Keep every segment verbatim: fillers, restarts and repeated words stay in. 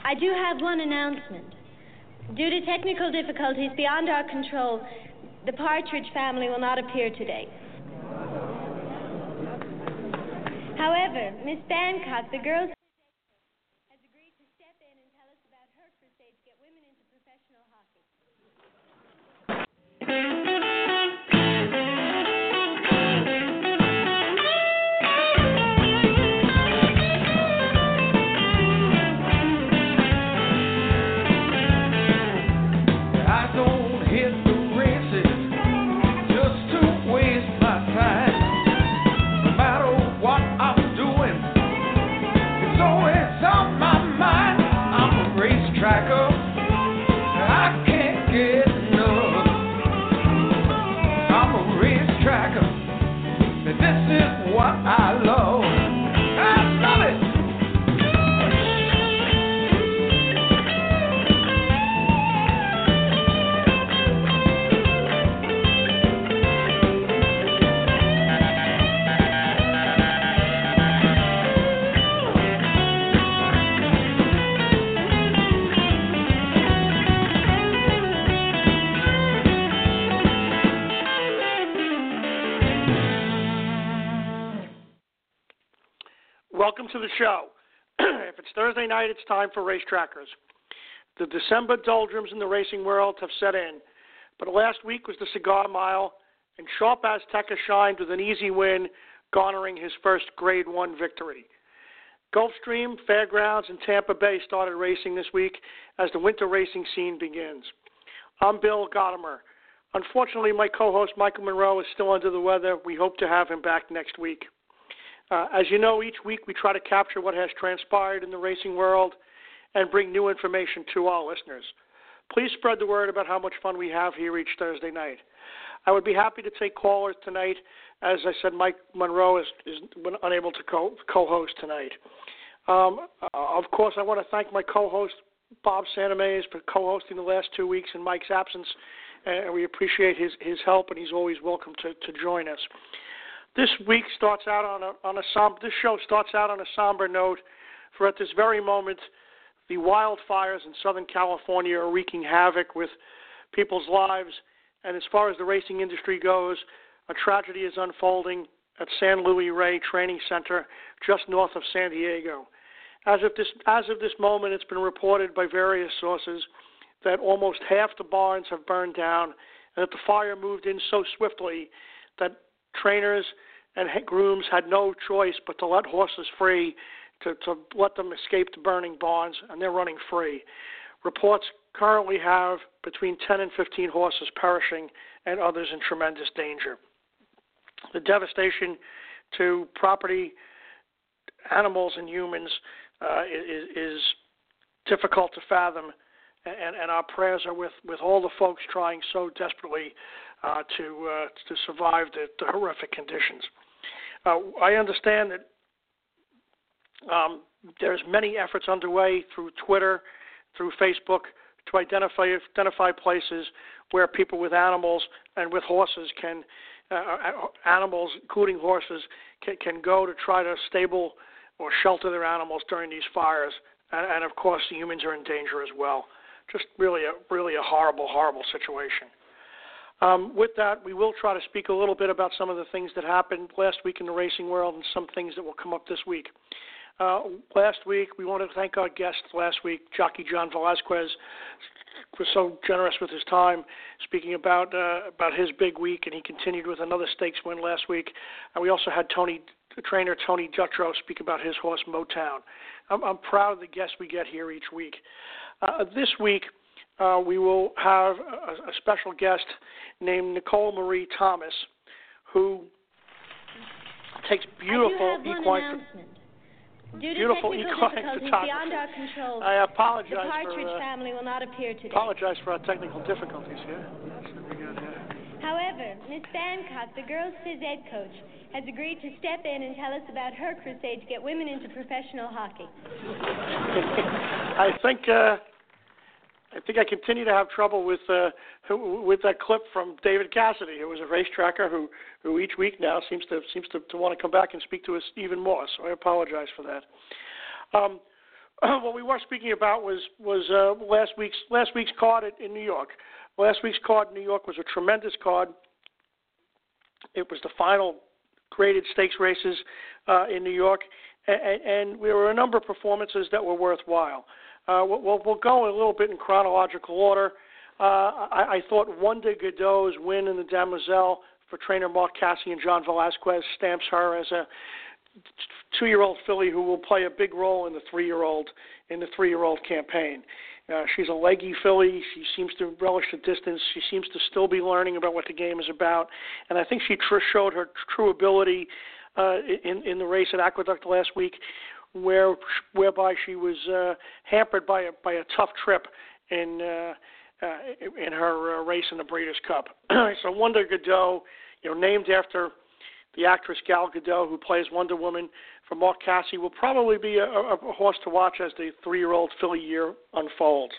I do have one announcement. Due to technical difficulties beyond our control, the Partridge family will not appear today. However, Miss Bancock, the girls, has agreed to step in and tell us about her crusade to get women into professional hockey. Welcome to the show. If it's Thursday night, it's time for Racetrackers. The December doldrums in the racing world have set in, but last week was the Cigar Mile, and Sharp Azteca shined with an easy win, garnering his first Grade one victory. Gulfstream, Fairgrounds, and Tampa Bay started racing this week as the winter racing scene begins. I'm Bill Gottimer. Unfortunately, my co-host Michael Monroe is still under the weather. We hope to have him back next week. Uh, as you know, each week we try to capture what has transpired in the racing world and bring new information to our listeners. Please spread the word about how much fun we have here each Thursday night. I would be happy to take callers tonight. As I said, Mike Monroe is, is unable to co- co-host tonight. Um, uh, of course, I want to thank my co-host, Bob Santamaze, for co-hosting the last two weeks in Mike's absence, and we appreciate his, his help, and he's always welcome to, to join us. This week starts out on a on a som- this show starts out on a somber note, for at this very moment, the wildfires in Southern California are wreaking havoc with people's lives, and as far as the racing industry goes, a tragedy is unfolding at San Luis Rey Training Center, just north of San Diego. As of this as of this moment, it's been reported by various sources that almost half the barns have burned down, and that the fire moved in so swiftly that trainers and grooms had no choice but to let horses free, to, to let them escape the burning barns, and they're running free. Reports currently have between ten and fifteen horses perishing and others in tremendous danger. The devastation to property, animals, and humans uh, is, is difficult to fathom, and, and our prayers are with, with all the folks trying so desperately Uh, to uh, to survive the, the horrific conditions. Uh, I understand that um, there's many efforts underway through Twitter, through Facebook, to identify identify places where people with animals and with horses can, uh, animals including horses, can, can go to try to stable or shelter their animals during these fires. And, and of course, the humans are in danger as well. Just really a really a horrible, horrible situation. Um, with that, we will try to speak a little bit about some of the things that happened last week in the racing world and some things that will come up this week. Uh, last week, we want to thank our guest last week, Jockey John Velazquez, was so generous with his time, speaking about uh, about his big week, and he continued with another stakes win last week. And we also had Tony, trainer Tony Dutrow, speak about his horse Motown. I'm, I'm proud of the guests we get here each week. Uh, this week, Uh, we will have a, a special guest named Nicole Marie Thomas, who takes beautiful equine, Due to beautiful technical equine difficulties photography. beyond our control, I apologize the Partridge for, uh, family will not appear today. Apologize for our technical difficulties here. That's what we got here. However, Miss Bancock, the girls' phys ed coach, has agreed to step in and tell us about her crusade to get women into professional hockey. I think. Uh, I think I continue to have trouble with uh, with that clip from David Cassidy, who was a racetracker who, who each week now seems to seems to, to want to come back and speak to us even more. So I apologize for that. Um, what we were speaking about was was uh, last week's last week's card in New York. Last week's card in New York was a tremendous card. It was the final graded stakes races uh, in New York, and, and there were a number of performances that were worthwhile. Uh, we'll, we'll go a little bit in chronological order. Uh, I, I thought Wonder Godot's win in the Demoiselle for trainer Mark Casse and John Velasquez stamps her as a two-year-old filly who will play a big role in the three-year-old in the three-year-old campaign. Uh, she's a leggy filly. She seems to relish the distance. She seems to still be learning about what the game is about, and I think she tr- showed her true ability uh, in in the race at Aqueduct last week, where whereby she was uh, hampered by a by a tough trip in uh, uh, in her uh, race in the Breeders' Cup. So Wonder Godot, you know, named after the actress Gal Gadot, who plays Wonder Woman, for Mark Casse, will probably be a, a, a horse to watch as the three-year-old filly year unfolds.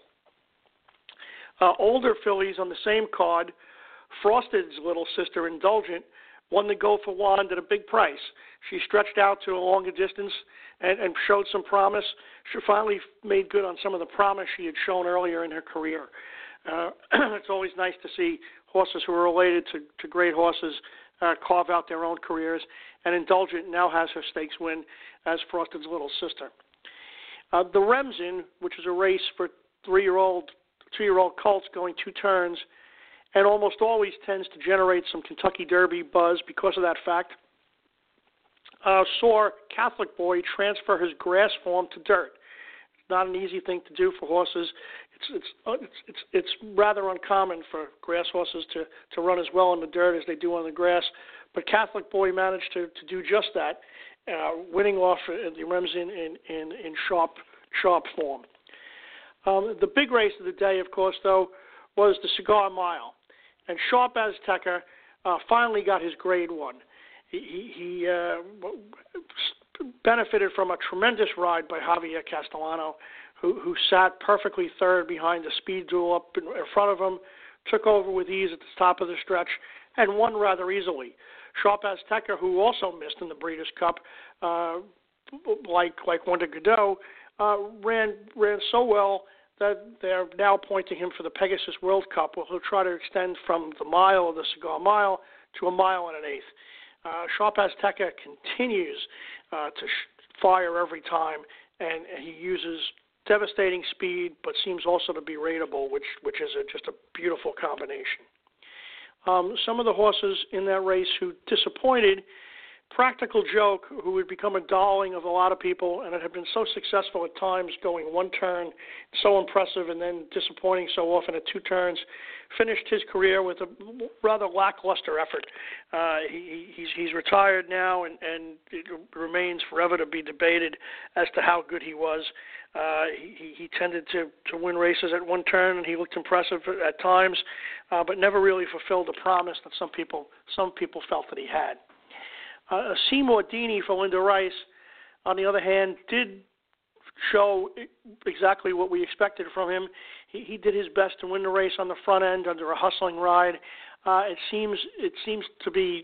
Uh, older fillies on the same card, Frosted's little sister, Indulgent, won the Go for Wand at a big price. She stretched out to a longer distance and, and showed some promise. She finally made good on some of the promise she had shown earlier in her career. Uh, it's always nice to see horses who are related to, to great horses Uh, carve out their own careers, and Indulgent now has her stakes win as Frosted's little sister. Uh, the Remsen, which is a race for three-year-old, two-year-old colts going two turns, and almost always tends to generate some Kentucky Derby buzz because of that fact, uh, saw Catholic Boy transfer his grass form to dirt. It's not an easy thing to do for horses. It's it's it's it's, it's rather uncommon for grass horses to, to run as well in the dirt as they do on the grass. But Catholic Boy managed to, to do just that, uh, winning off the Remsen in, in, in sharp sharp form. Um, the big race of the day, of course, though, was the Cigar Mile, and Sharp Azteca uh, finally got his grade one. He, he, he uh, benefited from a tremendous ride by Javier Castellano, who, who sat perfectly third behind the speed duel up in, in front of him, took over with ease at the top of the stretch, and won rather easily. Sharp Azteca, who also missed in the Breeders' Cup, uh, like like Wonder Godot, uh, ran ran so well that they're now pointing him for the Pegasus World Cup, where he'll try to extend from the mile of the Cigar Mile to a mile and an eighth. Uh, Sharp Azteca continues uh, to sh- fire every time, and, and he uses devastating speed, but seems also to be rateable, which which is a, just a beautiful combination. Um, some of the horses in that race who disappointed, Practical Joke, who had become a darling of a lot of people and had been so successful at times going one turn, so impressive, and then disappointing so often at two turns, finished his career with a rather lackluster effort. Uh, he, he's, he's retired now, and, and it remains forever to be debated as to how good he was. Uh, he, he tended to, to win races at one turn, and he looked impressive at times, uh, but never really fulfilled the promise that some people some people felt that he had. Uh, Seymour Deeney for Linda Rice, on the other hand, did show exactly what we expected from him. He, he did his best to win the race on the front end under a hustling ride. Uh, it seems it seems to be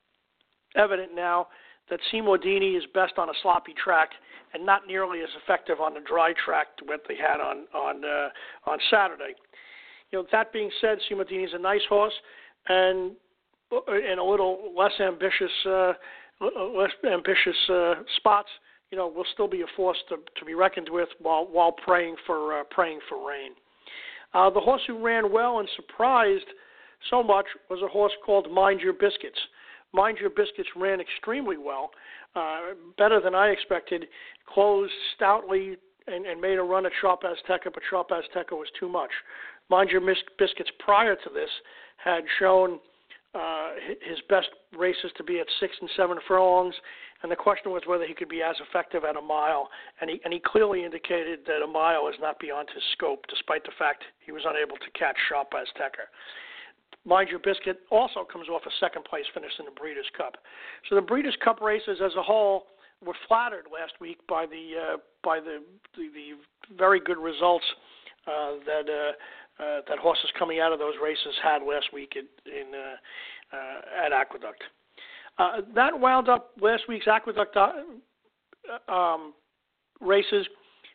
evident now that Seymour Deeney is best on a sloppy track and not nearly as effective on the dry track to what they had on on uh, on Saturday. You know, that being said, Seymour Deeney is a nice horse and in a little less ambitious uh, less ambitious uh, spots. You know, will still be a force to, to be reckoned with while while praying for uh, praying for rain. Uh, the horse who ran well and surprised so much was a horse called Mind Your Biscuits. Mind Your Biscuits ran extremely well, uh, better than I expected, closed stoutly and, and made a run at Sharp Azteca, but Sharp Azteca was too much. Mind Your Biscuits prior to this had shown uh, his best races to be at six and seven furlongs, and the question was whether he could be as effective at a mile, and he, and he clearly indicated that a mile is not beyond his scope, despite the fact he was unable to catch Sharp Azteca. Mind Your Biscuit also comes off a second-place finish in the Breeders' Cup. So the Breeders' Cup races as a whole were flattered last week by the uh, by the, the the very good results uh, that uh, uh, that horses coming out of those races had last week in, in uh, uh, at Aqueduct. Uh, that wound up last week's Aqueduct uh, um, races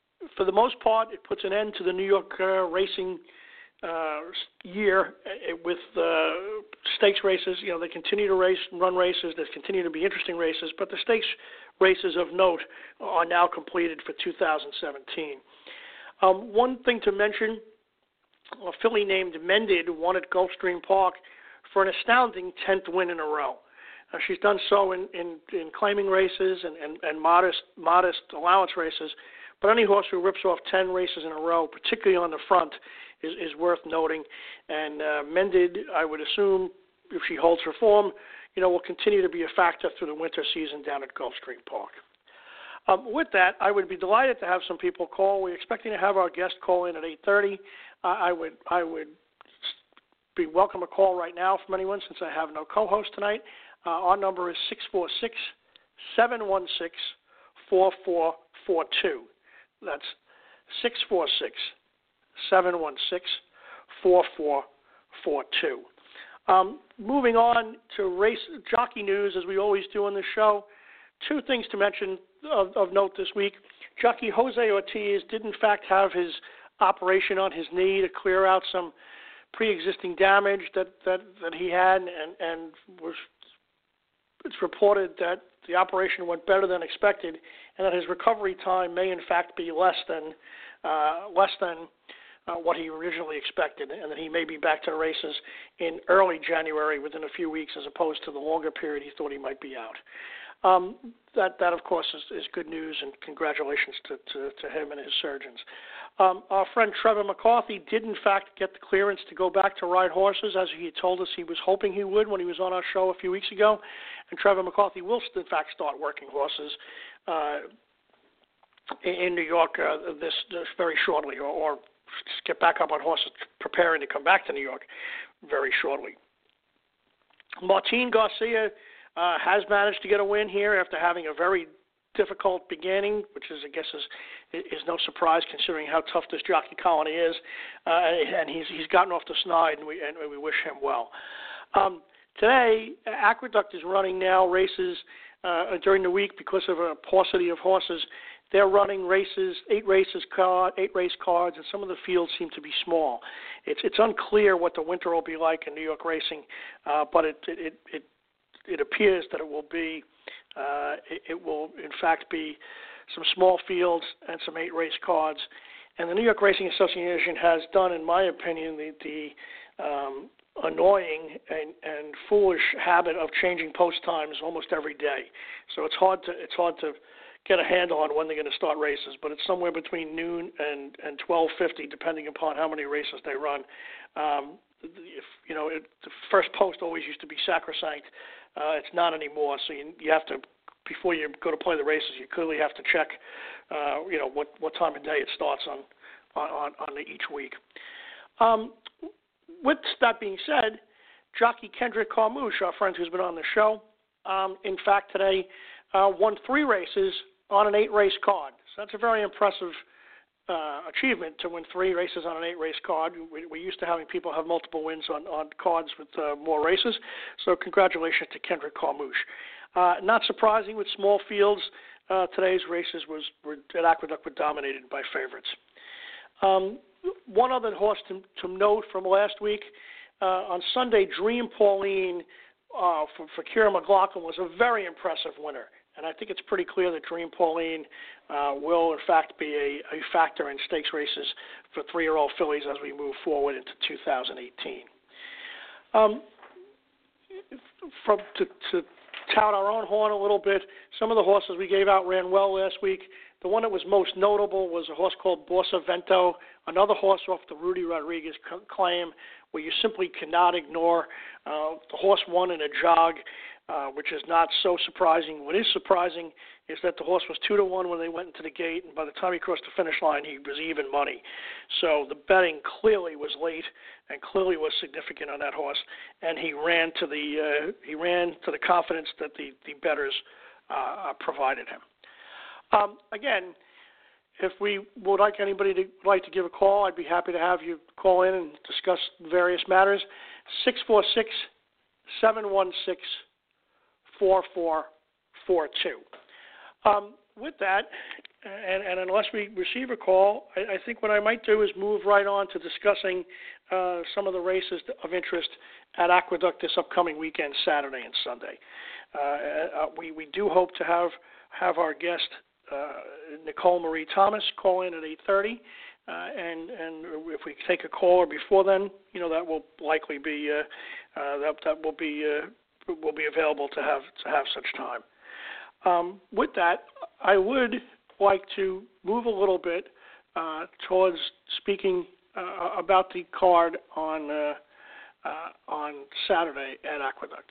for the most part, it puts an end to the New York uh, racing uh, year uh, with uh, stakes races. You know, they continue to race, run races. There continue to be interesting races, but the stakes races of note are now completed for two thousand seventeen. Um, one thing to mention, a filly named Mended won at Gulfstream Park for an astounding tenth win in a row. Uh, she's done so in, in, in claiming races and, and, and modest modest allowance races, but any horse who rips off ten races in a row, particularly on the front, is, is worth noting. And uh, Mended, I would assume, if she holds her form, you know, will continue to be a factor through the winter season down at Gulfstream Park. Um, with that, I would be delighted to have some people call. We're expecting to have our guest call in at eight thirty. Uh, I would I would be welcome a call right now from anyone since I have no co-host tonight. Uh, our number is six four six, seven one six, four four four two. That's six four six, seven one six, four four four two. Um, moving on to race jockey news, as we always do on the show, two things to mention of, of note this week. Jockey Jose Ortiz did in fact have his operation on his knee to clear out some pre-existing damage that, that, that he had, and, and was it's reported that the operation went better than expected, and that his recovery time may in fact be less than uh, less than uh, what he originally expected, and that he may be back to the races in early January, within a few weeks, as opposed to the longer period he thought he might be out. Um, that, that, of course, is, is good news, and congratulations to, to, to him and his surgeons. Um, our friend Trevor McCarthy did, in fact, get the clearance to go back to ride horses, as he had told us he was hoping he would when he was on our show a few weeks ago. And Trevor McCarthy will, in fact, start working horses uh, in New York uh, this, this very shortly, or, or get back up on horses preparing to come back to New York very shortly. Martin Garcia Uh, has managed to get a win here after having a very difficult beginning, which is, I guess, is, is no surprise considering how tough this jockey colony is. Uh, and he's he's gotten off the snide, and we and we wish him well. Um, today, Aqueduct is running now races uh, during the week because of a paucity of horses. They're running races, eight races card, eight race cards, and some of the fields seem to be small. It's it's unclear what the winter will be like in New York racing, uh, but it it it, it It appears that it will be, uh, it, it will in fact be some small fields and some eight race cards. And the New York Racing Association has done, in my opinion, the, the um, annoying and, and foolish habit of changing post times almost every day. So it's hard to it's hard to get a handle on when they're going to start races, but it's somewhere between noon and, and twelve fifty, depending upon how many races they run. Um, if, you know, it, the first post always used to be sacrosanct. Uh, it's not anymore, so you, you have to, before you go to play the races, you clearly have to check, uh, you know, what, what time of day it starts on on, on each week. Um, with that being said, jockey Kendrick Carmouche, our friend who's been on the show, um, in fact today uh, won three races on an eight-race card. So that's a very impressive Uh, achievement to win three races on an eight-race card. We, we're used to having people have multiple wins on, on cards with uh, more races, so congratulations to Kendrick Carmouche. Uh, not surprising with small fields, uh, today's races was were, at Aqueduct were dominated by favorites. Um, one other horse to, to note from last week, uh, on Sunday, Dream Pauline uh, for, for Kira McLaughlin was a very impressive winner. And I think it's pretty clear that Dream Pauline uh, will, in fact, be a, a factor in stakes races for three-year-old fillies as we move forward into two thousand eighteen. Um, from, to, to tout our own horn a little bit, some of the horses we gave out ran well last week. The one that was most notable was a horse called Bossa Vento, another horse off the Rudy Rodriguez claim, where you simply cannot ignore. Uh, the horse won in a jog, uh, which is not so surprising. What is surprising is that the horse was two to one when they went into the gate, and by the time he crossed the finish line, he was even money. So the betting clearly was late and clearly was significant on that horse, and he ran to the uh, he ran to the confidence that the the bettors uh, provided him. Um, again, if we would like anybody to like to give a call, I'd be happy to have you call in and discuss various matters. six four six, seven one six, four four four two. Um, with that, and, and unless we receive a call, I, I think what I might do is move right on to discussing uh, some of the races of interest at Aqueduct this upcoming weekend, Saturday and Sunday. Uh, uh, we, we do hope to have, have our guest, uh, Nicole Marie Thomas, call in at eight thirty. Uh, and and if we take a caller before then, you know that will likely be uh, uh, that that will be uh, will be available to have to have such time. Um, with that, I would like to move a little bit uh, towards speaking uh, about the card on uh, uh, on Saturday at Aqueduct.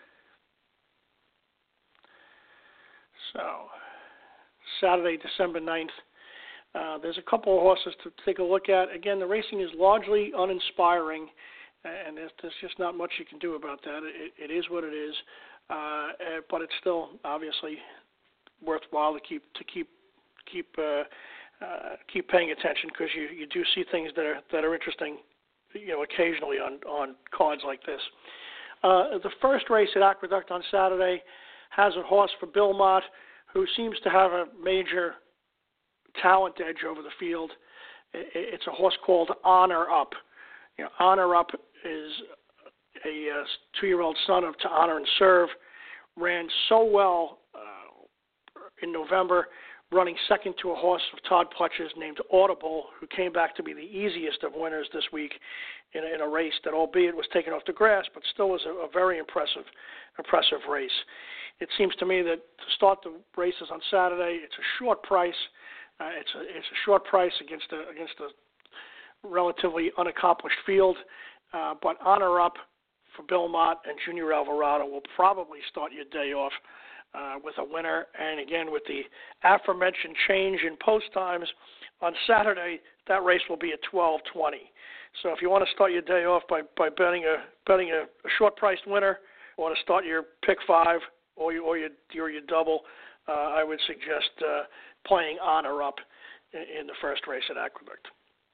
So Saturday, December ninth. Uh, there's a couple of horses to take a look at. Again, the racing is largely uninspiring, and there's, there's just not much you can do about that. It, it is what it is, uh, but it's still obviously worthwhile to keep to keep keep uh, uh, keep paying attention, because you, you do see things that are that are interesting, you know, occasionally on on cards like this. Uh, the first race at Aqueduct on Saturday has a horse for Bill Mott, who seems to have a major talent edge over the field. It's a horse called Honor Up. You know, Honor Up is a uh, two-year-old son of To Honor and Serve. Ran so well uh, in November, running second to a horse of Todd Pletcher's named Audible, who came back to be the easiest of winners this week in a, in a race that, albeit was taken off the grass, but still was a, a very impressive, impressive race. It seems to me that to start the races on Saturday, it's a short price. Uh, it's a it's a short price against a against a relatively unaccomplished field, uh, but Honor Up for Bill Mott and Junior Alvarado will probably start your day off uh, with a winner. And again, with the aforementioned change in post times on Saturday, that race will be at twelve twenty. So if you want to start your day off by, by betting a betting a, a short priced winner, or to start your pick five or your or your, or your double, uh, I would suggest Uh, playing Honor Up in the first race at Aqueduct.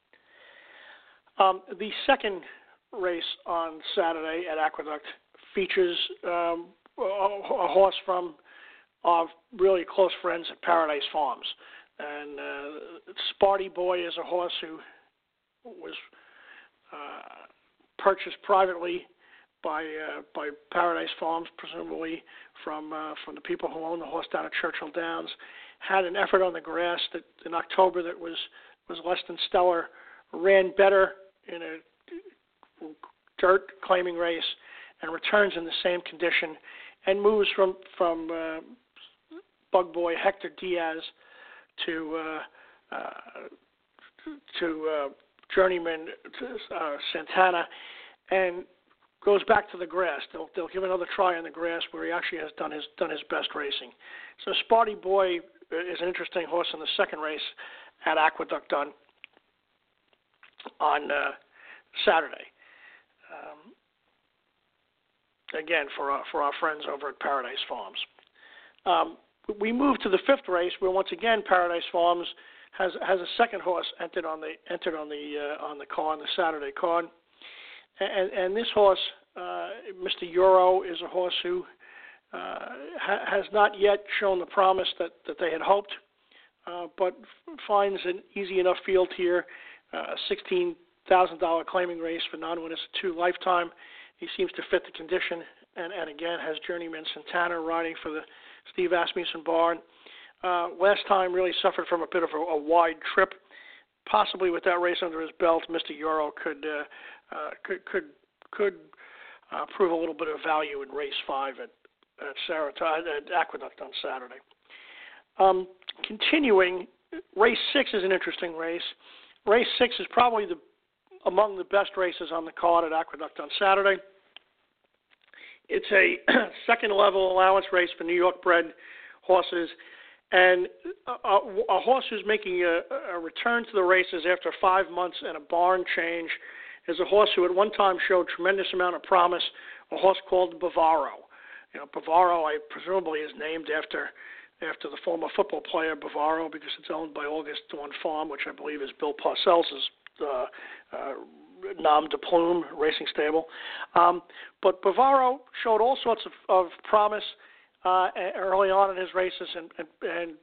Um, the second race on Saturday at Aqueduct features um, a, a horse from our really close friends at Paradise Farms. And uh, Sparty Boy is a horse who was uh, purchased privately by uh, by Paradise Farms, presumably from uh, from the people who own the horse down at Churchill Downs. Had an effort on the grass that in October that was, was less than stellar, ran better in a dirt claiming race, and returns in the same condition, and moves from from uh, Bug Boy Hector Diaz to uh, uh, to uh, Journeyman to, uh, Santana, and goes back to the grass. They'll they'll give another try on the grass where he actually has done his done his best racing. So Sparty Boy is an interesting horse in the second race at Aqueduct on on uh, Saturday. Um, again, for our, for our friends over at Paradise Farms. Um, we move to the fifth race, where once again Paradise Farms has has a second horse entered on the entered on the uh, on the card, on the Saturday card, and and this horse, uh, Mister Euro, is a horse who Uh, ha- has not yet shown the promise that, that they had hoped, uh, but f- finds an easy enough field here, uh, a sixteen thousand dollars claiming race for non-winners two lifetime. He seems to fit the condition, and, and again has Journeyman Santana riding for the Steve Asmussen barn. Uh, last time really suffered from a bit of a, a wide trip. Possibly with that race under his belt, Mister Euro could uh, uh, could could, could uh, prove a little bit of value in race five at At, Saratoga, at Aqueduct on Saturday. Um, continuing, race six is an interesting race. Race six is probably the among the best races on the card at Aqueduct on Saturday. It's a second-level allowance race for New York-bred horses, and a, a horse who's making a, a return to the races after five months and a barn change is a horse who at one time showed tremendous amount of promise, a horse called Bavaro. You know, Bavaro, I presumably is named after after the former football player Bavaro, because it's owned by August Dawn Farm, which I believe is Bill Parcells' uh, uh, nom de plume racing stable. Um, but Bavaro showed all sorts of, of promise uh, early on in his races, and, and, and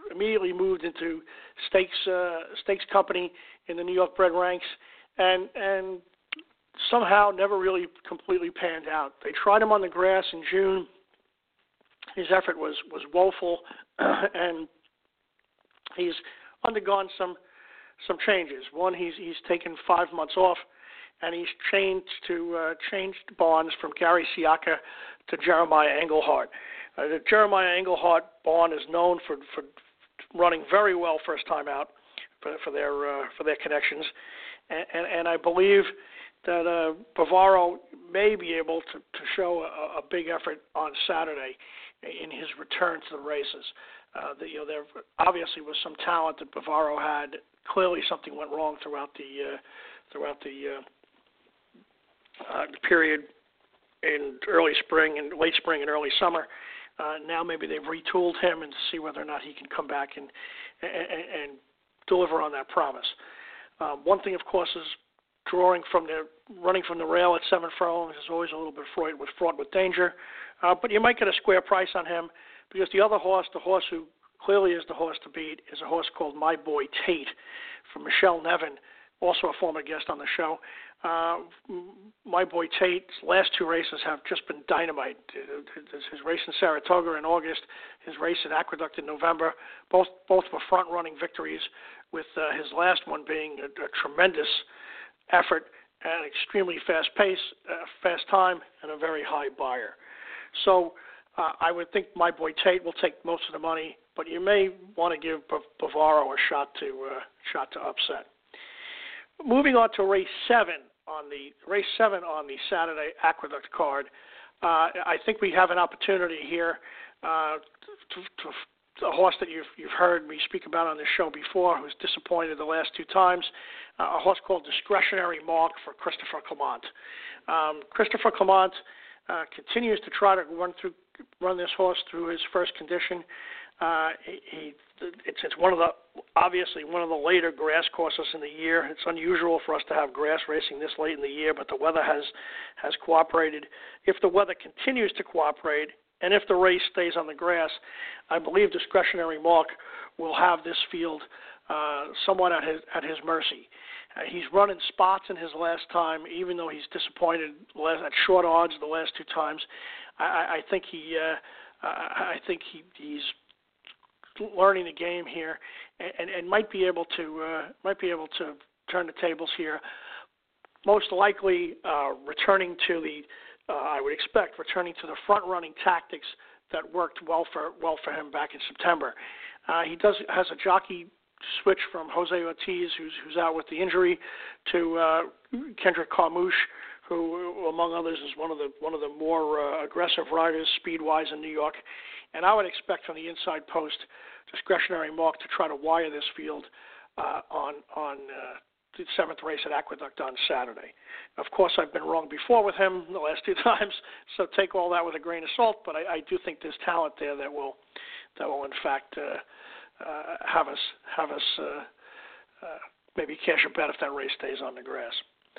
immediately moved into stakes uh, stakes company in the New York bred ranks, and and somehow never really completely panned out. They tried him on the grass in June. His effort was was woeful, and he's undergone some some changes. One, he's he's taken five months off, and he's changed to uh, changed bonds from Gary Siaka to Jeremiah Englehart. Uh, the Jeremiah Englehart bond is known for, for running very well first time out for, for their uh, for their connections, and, and, and I believe that uh, Bavaro may be able to, to show a, a big effort on Saturday in his return to the races. Uh, the, you know, there obviously was some talent that Bavaro had. Clearly, something went wrong throughout the uh, throughout the uh, uh, period in early spring and late spring and early summer. Uh, now maybe they've retooled him and see whether or not he can come back and and, and deliver on that promise. Um, one thing, of course, is drawing from the running from the rail at seven furlongs is always a little bit fraught with fraught with danger. Uh, but you might get a square price on him because the other horse, the horse who clearly is the horse to beat, is a horse called My Boy Tate from Michelle Nevin, also a former guest on the show. Uh, My Boy Tate's last two races have just been dynamite. His race in Saratoga in August, his race at Aqueduct in November, both both were front-running victories, with uh, his last one being a, a tremendous effort at an extremely fast pace, uh, fast time, and a very high buyer. So uh, I would think My Boy Tate will take most of the money, but you may want to give Bavaro a shot to uh, shot to upset. Moving on to race seven on the race seven on the Saturday Aqueduct card, uh, I think we have an opportunity here uh, to, to, a horse that you've you've heard me speak about on this show before, who's disappointed the last two times. Uh, a horse called Discretionary Mark for Christopher Clement. Um, Christopher Clement uh, continues to try to run through run this horse through his first condition. Uh, he, it's, it's one of the obviously one of the later grass courses in the year. It's unusual for us to have grass racing this late in the year, but the weather has has cooperated. If the weather continues to cooperate, and if the race stays on the grass, I believe Discretionary Mark will have this field uh, somewhat at his at his mercy. Uh, he's run in spots in his last time, even though he's disappointed at short odds the last two times. I, I think he uh, I think he, he's learning the game here, and, and might be able to uh, might be able to turn the tables here. Most likely, uh, returning to the uh, I would expect returning to the front-running tactics that worked well for well for him back in September. Uh, he does has a jockey switch from Jose Ortiz, who's who's out with the injury, to uh, Kendrick Carmouche, who, among others, is one of the one of the more uh, aggressive riders speed-wise in New York. And I would expect from the inside post, Discretionary Mark to try to wire this field uh, on on uh, the seventh race at Aqueduct on Saturday. Of course, I've been wrong before with him the last two times, so take all that with a grain of salt. But I, I do think there's talent there that will that will in fact uh, uh, have us have us uh, uh, maybe cash a bet if that race stays on the grass.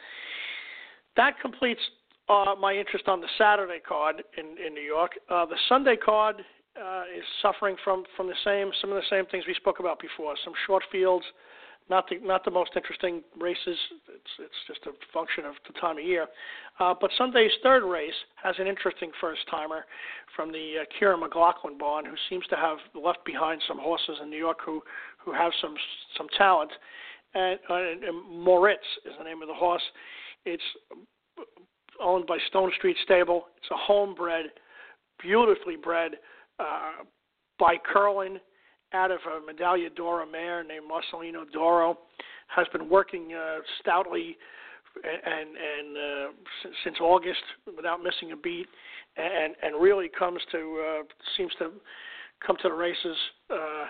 That completes uh, my interest on the Saturday card in, in New York. Uh, the Sunday card uh, is suffering from, from the same some of the same things we spoke about before. Some short fields, not the not the most interesting races. It's it's just a function of the time of year. Uh, but Sunday's third race has an interesting first timer from the uh, Kieran McLaughlin barn, who seems to have left behind some horses in New York who who have some some talent. And, uh, and Moritz is the name of the horse. It's owned by Stone Street Stable. It's a homebred, beautifully bred uh, by Curlin out of a Medaglia d'Oro mare named Marcelino Doro. Has been working uh, stoutly and and uh, since, since August without missing a beat, and and really comes to uh, seems to come to the races. Uh,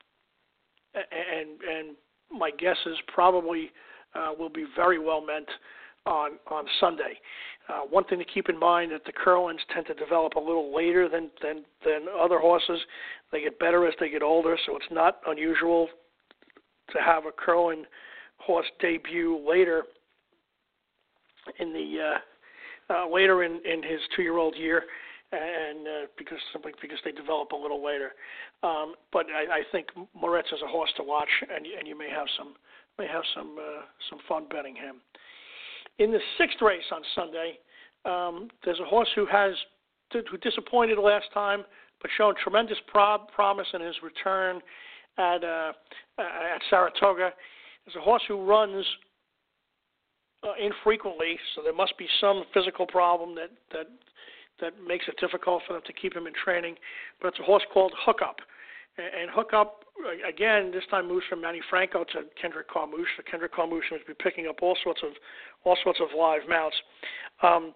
and and my guess is probably uh, will be very well meant on on Sunday. Uh, one thing to keep in mind that the Curlins tend to develop a little later than, than, than other horses. They get better as they get older, so it's not unusual to have a Curlin horse debut later in the uh, uh, later in, in his two-year-old year. and uh, because simply because they develop a little later. Um, but I, I think Moretz is a horse to watch, and and you may have some may have some uh, some fun betting him. In the sixth race on Sunday, um, there's a horse who has who disappointed last time, but shown tremendous prob- promise in his return at uh, at Saratoga. There's a horse who runs uh, infrequently, so there must be some physical problem that, that that makes it difficult for them to keep him in training. But it's a horse called Hookup. And, and Hookup, again, this time moves from Manny Franco to Kendrick Carmouche. So Kendrick Carmouche must be picking up all sorts of all sorts of live mounts. Um,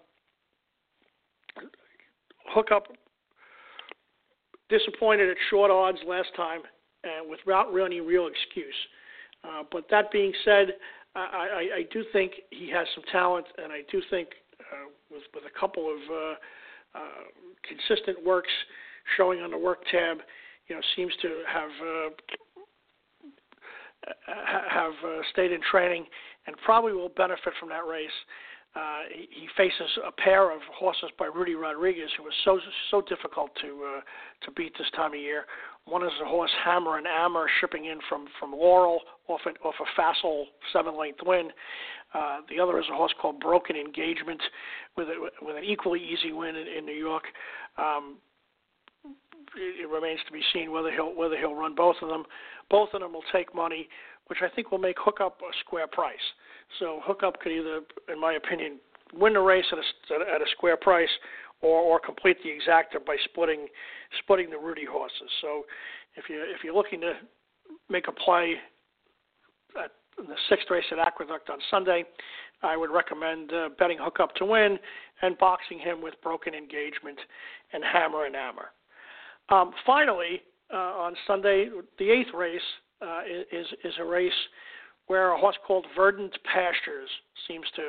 Hookup disappointed at short odds last time, and without any real excuse. Uh, but that being said, I, I, I do think he has some talent, and I do think uh, with, with a couple of uh, uh, consistent works showing on the work tab, you know, seems to have uh, have uh, stayed in training and probably will benefit from that race. Uh, he, he faces a pair of horses by Rudy Rodriguez, who was so so difficult to uh, to beat this time of year. One is the horse Hammer and Ammer, shipping in from, from Laurel off, an, off a facile seven-length win. Uh, the other is a horse called Broken Engagement with a, with an equally easy win in, in New York. Um, it, it remains to be seen whether he'll whether he'll run both of them. Both of them will take money, which I think will make Hookup a square price. So Hookup could either, in my opinion, win the race at a, at a square price, or, or complete the exacta by splitting splitting the Rudy horses. So if you if you're looking to make a play at the sixth race at Aqueduct on Sunday, I would recommend uh, betting Hookup to win and boxing him with Broken Engagement and Hammer and Ammer. Um, finally, uh, on Sunday, the eighth race uh, is is a race where a horse called Verdant Pastures seems to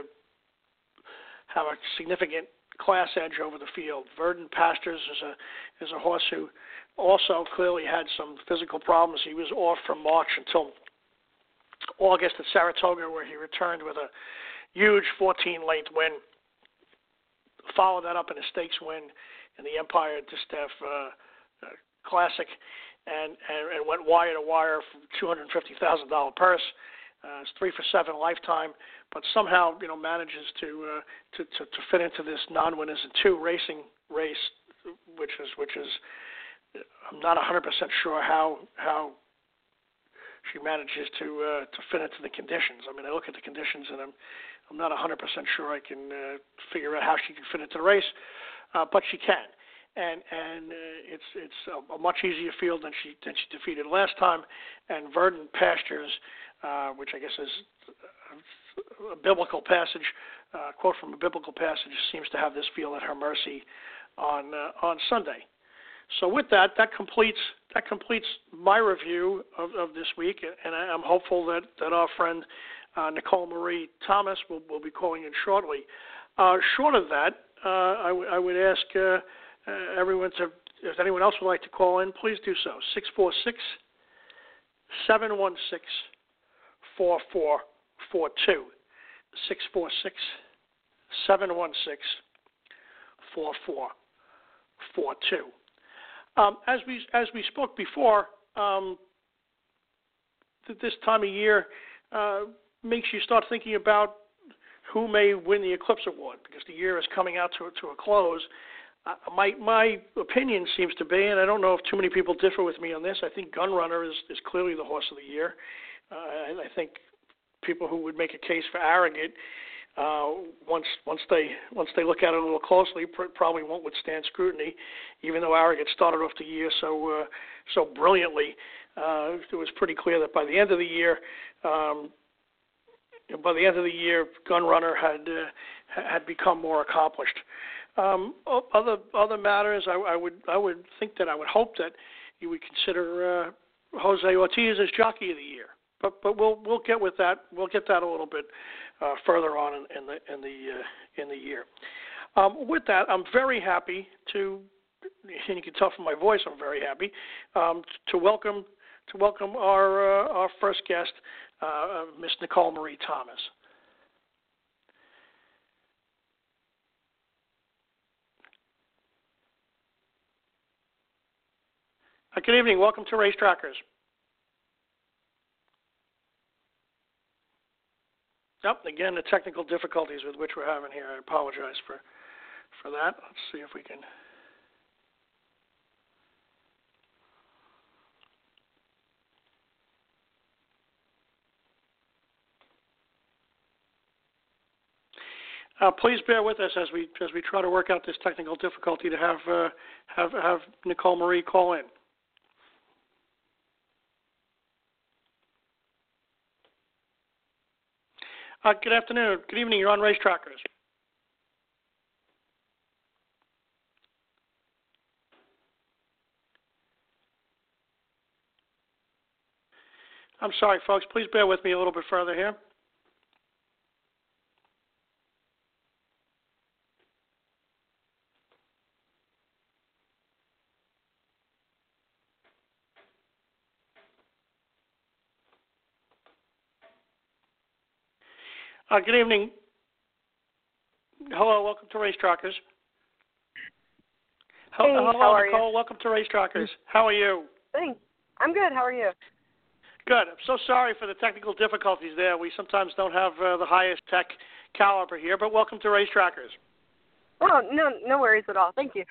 have a significant class edge over the field. Verdant Pastures is a is a horse who also clearly had some physical problems. He was off from March until August at Saratoga, where he returned with a huge fourteen-length win. Followed that up in a stakes win in the Empire Distaff uh, uh, Classic, and, and, and went wire to wire for two hundred fifty thousand dollars purse. Uh, it's three for seven lifetime, but somehow you know manages to uh, to, to to fit into this non-winners and two racing race, which is which is I'm not one hundred percent sure how how she manages to uh, to fit into the conditions. I mean, I look at the conditions and I'm I'm not one hundred percent sure I can uh, figure out how she can fit into the race, uh, but she can. And and uh, it's it's a, a much easier field than she than she defeated last time. And Verdant Pastures, uh, which I guess is a, a biblical passage, uh, quote from a biblical passage, seems to have this field at her mercy on uh, on Sunday. So with that, that completes that completes my review of, of this week, and I, I'm hopeful that, that our friend uh, Nicole Marie Thomas will, will be calling in shortly. Uh, short of that, uh, I, w- I would ask uh, uh, everyone to, if anyone else would like to call in, please do so. six four six, seven one six, four four four two. six four six, seven one six, four four four two. Um, as we as we spoke before, um, th- this time of year uh, makes you start thinking about who may win the Eclipse Award, because the year is coming out to to a close. Uh, my my opinion seems to be, and I don't know if too many people differ with me on this, I think Gunrunner is, is clearly the horse of the year. Uh, and I think people who would make a case for Arrogant, Uh, once once they once they look at it a little closely, pr- probably won't withstand scrutiny. Even though Arrogant started off the year so uh, so brilliantly, uh, it was pretty clear that by the end of the year, um, by the end of the year, Gunrunner had uh, had become more accomplished. Um, other other matters, I, I would I would think that I would hope that you would consider uh, Jose Ortiz as Jockey of the Year. But but we'll we'll get with that. We'll get that a little bit uh, further on in, in the in the uh, in the year. Um, with that, I'm very happy to, and you can tell from my voice, I'm very happy um, to welcome to welcome our uh, our first guest, uh, Miss Nicole Marie Thomas. Uh, good evening. Welcome to Race Trackers. Yep, again, the technical difficulties with which we're having here. I apologize for, for that. Let's see if we can... Uh, please bear with us as we as we try to work out this technical difficulty to have uh, have have Nicole Marie call in. Uh, good afternoon. Good evening. You're on Race Trackers. I'm sorry, folks. Please bear with me a little bit further here. Uh, good evening. Hello, welcome to Race Trackers. Hey, Hello, how are Nicole. you? Welcome to Race Trackers. How are you? Thanks. I'm good. How are you? Good. I'm so sorry for the technical difficulties there. We sometimes don't have uh, the highest tech caliber here, but welcome to Race Trackers. Oh, no, no worries at all. Thank you.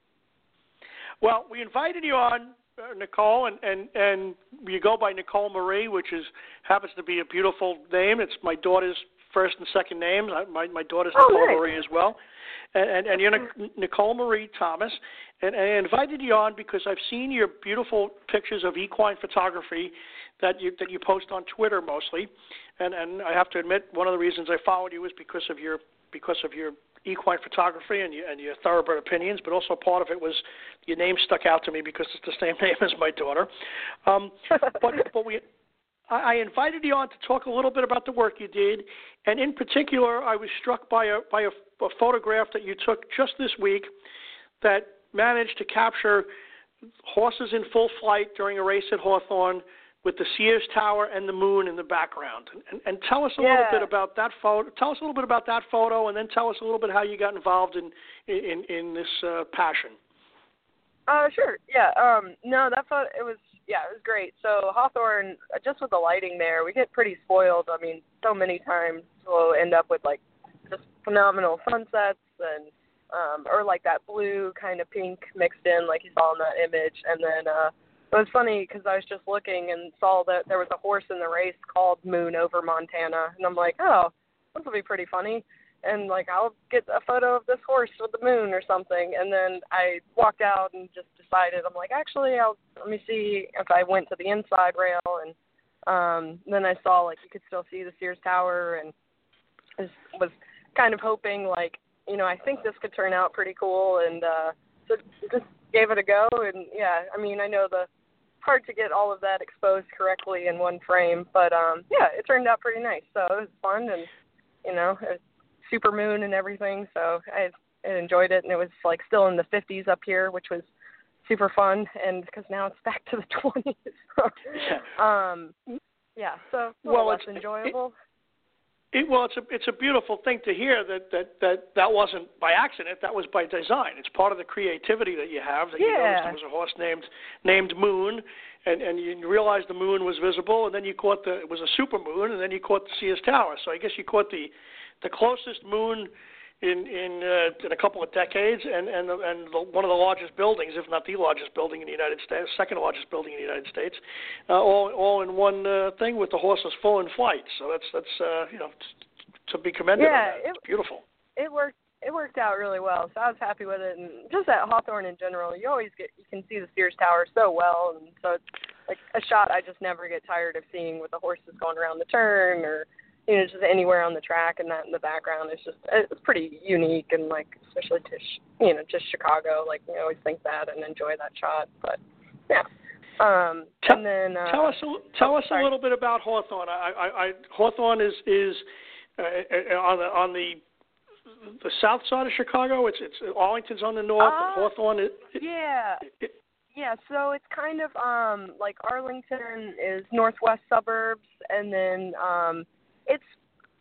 Well, we invited you on, uh, Nicole, and, and, and you go by Nicole Marie, which is happens to be a beautiful name. It's my daughter's first and second names. I, my, my daughter's Oh, Nicole nice. Marie as well. And, and, and you're Nic- Nicole Marie Thomas. And, and I invited you on because I've seen your beautiful pictures of equine photography that you that you post on Twitter mostly. And, and I have to admit, one of the reasons I followed you was because of your because of your equine photography and your, and your thoroughbred opinions, but also part of it was your name stuck out to me because it's the same name as my daughter. Um, but but we. I invited you on to talk a little bit about the work you did, and in particular, I was struck by a by a, a photograph that you took just this week that managed to capture horses in full flight during a race at Hawthorne with the Sears Tower and the moon in the background. And, and tell us a yeah. little bit about that photo. Tell us a little bit about that photo, and then tell us a little bit how you got involved in in in this uh, passion. Uh, sure. Yeah. Um, no, that photo, it was, yeah, it was great. So Hawthorne, just with the lighting there, we get pretty spoiled. I mean, so many times we'll end up with like just phenomenal sunsets and, um, or like that blue kind of pink mixed in like you saw in that image. And then, uh, it was funny because I was just looking and saw that there was a horse in the race called Moon over Montana. And I'm like, oh, this will be pretty funny. And, like, I'll get a photo of this horse with the moon or something. And then I walked out and just decided, I'm like, actually, I'll let me see if I went to the inside rail. And um, then I saw, like, you could still see the Sears Tower and was, was kind of hoping, like, you know, I think this could turn out pretty cool. And uh, so just gave it a go. And, yeah, I mean, I know the hard to get all of that exposed correctly in one frame. But, um, yeah, it turned out pretty nice. So it was fun and, you know, it was super moon and everything, so I, I enjoyed it, and it was like still in the fifties up here, which was super fun, and because now it's back to the twenties. So, yeah. Um, yeah, so a little well, less it's, enjoyable. It, it, well, it's a it's a beautiful thing to hear that, that, that that wasn't by accident. That was by design. It's part of the creativity that you have. That yeah. You noticed there was a horse named named Moon, and and you realized the moon was visible, and then you caught the it was a super moon, and then you caught the Sears Tower. So I guess you caught the the closest moon in in, uh, in a couple of decades, and and and the, one of the largest buildings, if not the largest building in the United States, second largest building in the United States, uh, all all in one uh, thing with the horses full in flight. So that's that's uh, you know t- to be commended. Yeah, on that. It's it, beautiful. It worked. It worked out really well, so I was happy with it. And just at Hawthorne in general, you always get you can see the Sears Tower so well, and so it's like a shot I just never get tired of seeing with the horses going around the turn or. You know, just anywhere on the track and that in the background. It's just, it's pretty unique and, like, especially to, you know, just Chicago. Like, you always think that and enjoy that shot. But, yeah. Um, tell, and then, uh, tell us, a, tell oh, us a sorry. little bit about Hawthorne. I, I, I, Hawthorne is, is uh, on the, on the, the south side of Chicago. It's, it's Arlington's on the north. Uh, and Hawthorne is, it, yeah. It, Yeah, so it's kind of, um, like Arlington is northwest suburbs, and then, um, it's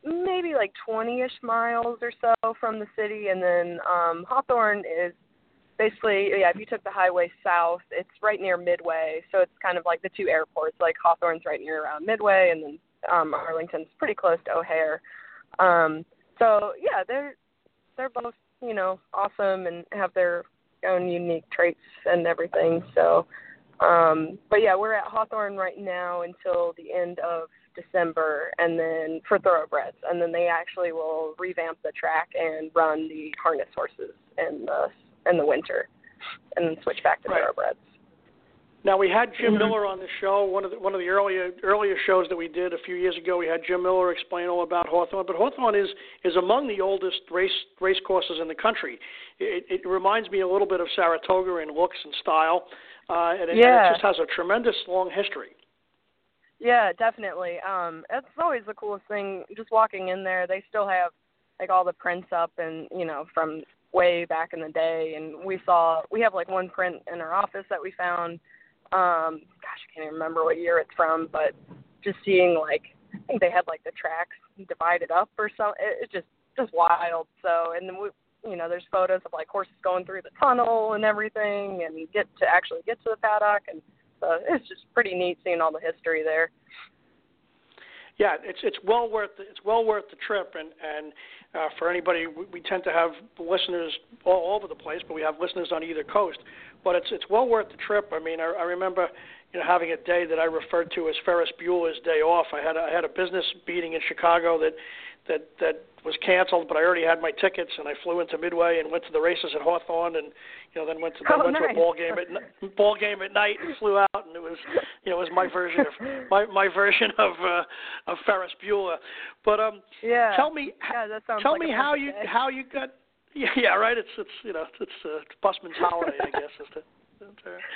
maybe like twenty-ish miles or so from the city, and then um, Hawthorne is basically, yeah, if you took the highway south, it's right near Midway. So it's kind of like the two airports. Like Hawthorne's right near around Midway, and then um, Arlington's pretty close to O'Hare. Um, so yeah, they're they're both, you know, awesome and have their own unique traits and everything. So, um, but yeah, we're at Hawthorne right now until the end of December, and then for thoroughbreds, and then they actually will revamp the track and run the harness horses in the in the winter, and then switch back to right. thoroughbreds. Now, we had Jim mm-hmm. Miller on the show. One of the one of the earlier earlier shows that we did a few years ago, we had Jim Miller explain all about Hawthorne. But Hawthorne is is among the oldest race race courses in the country. It, it reminds me a little bit of Saratoga in looks and style, uh, and, it, yeah. and it just has a tremendous long history. Yeah, definitely. Um, it's always the coolest thing. Just walking in there, they still have like all the prints up, and you know, from way back in the day. And we saw we have like one print in our office that we found. Um, gosh, I can't even remember what year it's from, but just seeing like I think they had like the tracks divided up or something. It, it's just just wild. So, and then we, you know, there's photos of like horses going through the tunnel and everything, and you get to actually get to the paddock, and so it's just pretty neat seeing all the history there. Yeah, it's it's well worth it's well worth the trip, and and uh, for anybody, we, we tend to have listeners all over the place, but we have listeners on either coast. But it's it's well worth the trip. I mean, I, I remember, you know, having a day that I referred to as Ferris Bueller's Day Off. I had a, I had a business meeting in Chicago that that that was canceled, but I already had my tickets, and I flew into Midway and went to the races at Hawthorne, and you know, then went to then oh, went nice. to a ball game at ball game at night and flew out, and it was you know it was my version of my my version of uh, of Ferris Bueller. But um, yeah, tell me yeah, that sounds tell like me a how you day. how you got yeah, yeah right it's it's you know it's uh, it's Busman's holiday, I guess is the,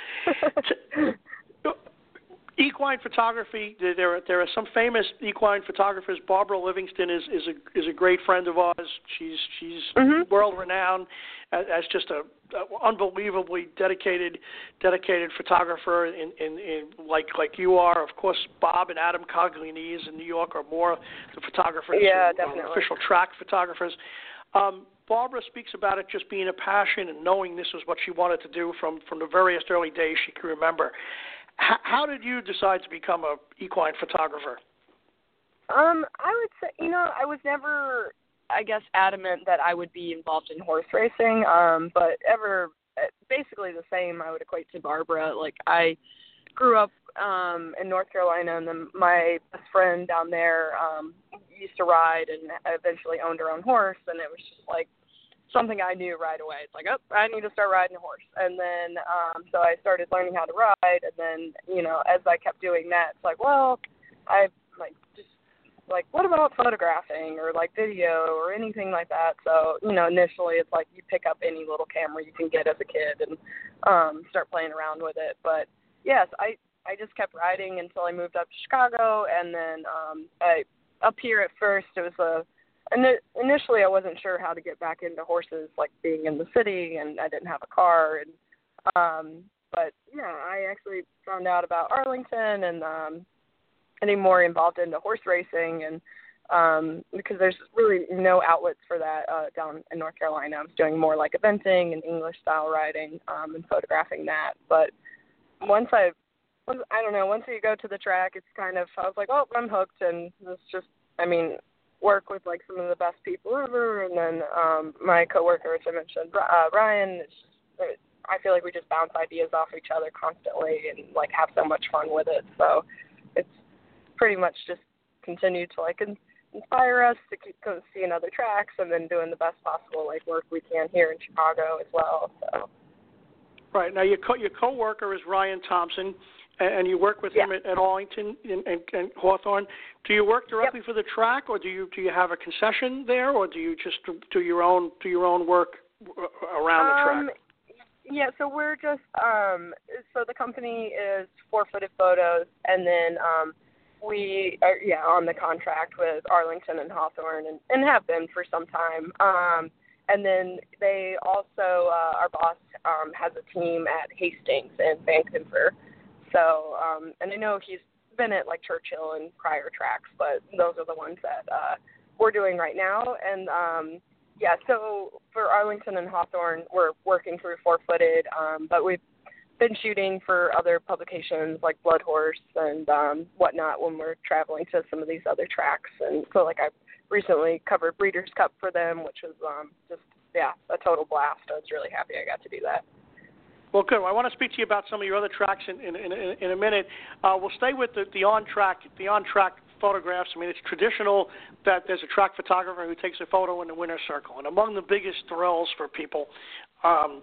the equine photography. There are there are some famous equine photographers. Barbara Livingston is is a is a great friend of ours. She's she's mm-hmm. world renowned as, as just a, a unbelievably dedicated dedicated photographer. In, in, in like like you are, of course. Bob and Adam Coglianese in New York are more the photographers. Yeah, who, definitely. Uh, official track photographers. Um, Barbara speaks about it just being a passion and knowing this was what she wanted to do from from the very early days she can remember. How did you decide to become a equine photographer? Um, I would say, you know, I was never, I guess, adamant that I would be involved in horse racing, um, but ever, basically the same I would equate to Barbara. Like, I grew up um, in North Carolina, and then my best friend down there um, used to ride and eventually owned her own horse, and it was just like, something I knew right away. It's like, oh, I need to start riding a horse. And then, um, so I started learning how to ride. And then, you know, as I kept doing that, it's like, well, I like just like, what about photographing or like video or anything like that? So, you know, initially it's like you pick up any little camera you can get as a kid and um, start playing around with it. But yes, I, I just kept riding until I moved up to Chicago. And then um, I, up here at first, it was a, And initially, I wasn't sure how to get back into horses, like being in the city, and I didn't have a car. And um, but yeah, I actually found out about Arlington and um, getting more involved into horse racing, and um, because there's really no outlets for that uh, down in North Carolina. I was doing more like eventing and English style riding um, and photographing that. But once I, once, I don't know, once you go to the track, it's kind of I was like, oh, I'm hooked, and it's just, I mean. Work with like some of the best people ever, and then um, my coworker, as I mentioned, uh, Ryan. It's just, I feel like we just bounce ideas off each other constantly, and like have so much fun with it. So it's pretty much just continued to like in, inspire us to keep going, seeing other tracks, and then doing the best possible like work we can here in Chicago as well. So right now, your co- your coworker is Ryan Thompson. And you work with yeah. him at, at Arlington and, and, and Hawthorne. Do you work directly yep. for the track, or do you do you have a concession there, or do you just do your own do your own work around the track? Um, yeah, so we're just um, so the company is Four Footed Photos, and then um, we are yeah on the contract with Arlington and Hawthorne, and, and have been for some time. Um, and then they also uh, our boss um, has a team at Hastings and Vancouver. So, um, and I know he's been at like Churchill and prior tracks, but those are the ones that uh, we're doing right now. And um, yeah, so for Arlington and Hawthorne, we're working through four-footed, um, but we've been shooting for other publications like Blood Horse and um, whatnot when we're traveling to some of these other tracks. And so, like, I recently covered Breeders' Cup for them, which was um, just, yeah, a total blast. I was really happy I got to do that. Well, good. Well, I want to speak to you about some of your other tracks in in, in, in a minute. Uh, we'll stay with the, the on-track the on-track photographs. I mean, it's traditional that there's a track photographer who takes a photo in the winner's circle. And among the biggest thrills for people um,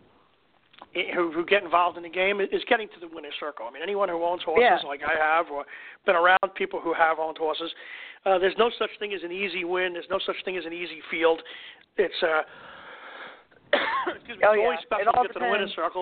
who, who get involved in the game is getting to the winner's circle. I mean, anyone who owns horses yeah. like I have or been around people who have owned horses, uh, there's no such thing as an easy win. There's no such thing as an easy field. It's uh, excuse me, oh, it's yeah. always special it to get to the winner's circle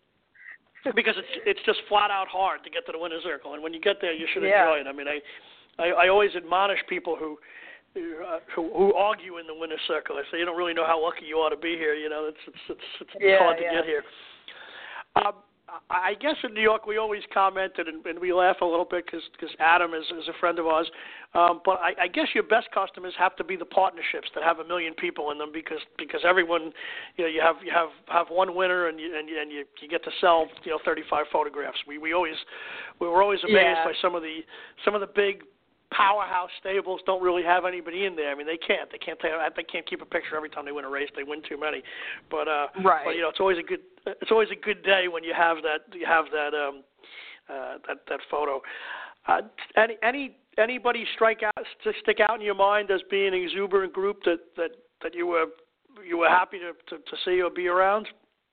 because it's it's just flat out hard to get to the winner's circle. And when you get there, you should yeah. enjoy it. I mean, I, I, I always admonish people who Uh, who, who argue in the winner's circle. I say you don't really know how lucky you are to be here. You know, it's it's it's, it's yeah, hard to yeah. get here. Um, I guess in New York we always commented and, and we laugh a little bit because Adam is, is a friend of ours. Um, but I, I guess your best customers have to be the partnerships that have a million people in them because because everyone, you know, you have you have, have one winner and you and you, and you, you get to sell you know thirty-five photographs. We we always we were always amazed yeah. by some of the some of the big powerhouse stables don't really have anybody in there. I mean, they can't. They can't. They can't keep a picture every time they win a race. They win too many. But uh, right. but you know, it's always a good. It's always a good day when you have that. You have that. Um, uh, that that photo. Uh, any any anybody strike out to stick out in your mind as being an exuberant group that, that, that you were you were happy to, to, to see or be around?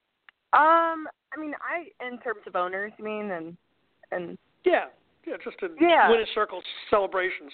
Um, I mean, I in terms of owners, you mean, and and yeah. Yeah, just in yeah. winner's circle celebrations.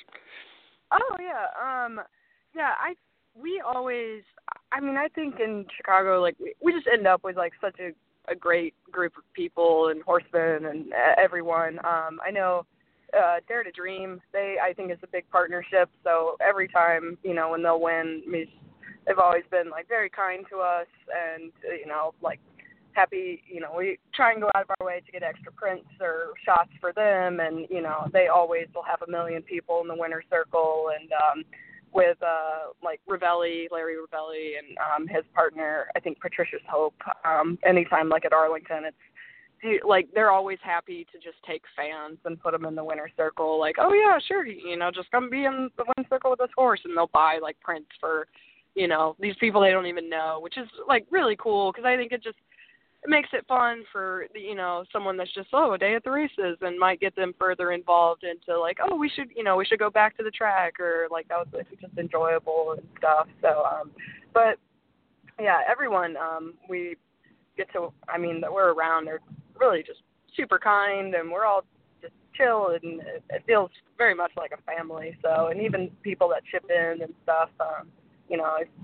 Oh yeah, um, yeah. I we always. I mean, I think in Chicago, like we, we just end up with like such a, a great group of people and horsemen and uh, everyone. Um, I know uh, Dare to Dream. They I think is a big partnership. So every time you know when they'll win, I mean, they've always been like very kind to us and you know like. happy, you know, we try and go out of our way to get extra prints or shots for them, and, you know, they always will have a million people in the winner's circle, and um, with, uh, like, Ravelli, Larry Ravelli, and um, his partner, I think Patricia's Hope, um, anytime, like, at Arlington, it's, like, they're always happy to just take fans and put them in the winner's circle, like, oh, yeah, sure, you know, just come be in the winner's circle with this horse, and they'll buy, like, prints for, you know, these people they don't even know, which is, like, really cool, because I think it just, it makes it fun for, you know, someone that's just, oh, a day at the races, and might get them further involved into, like, oh, we should, you know, we should go back to the track, or, like, that was just enjoyable and stuff. So, um, but, yeah, everyone um, we get to, I mean, that we're around, they're really just super kind, and we're all just chill, and it, it feels very much like a family. So, and even people that chip in and stuff, um, you know, it's,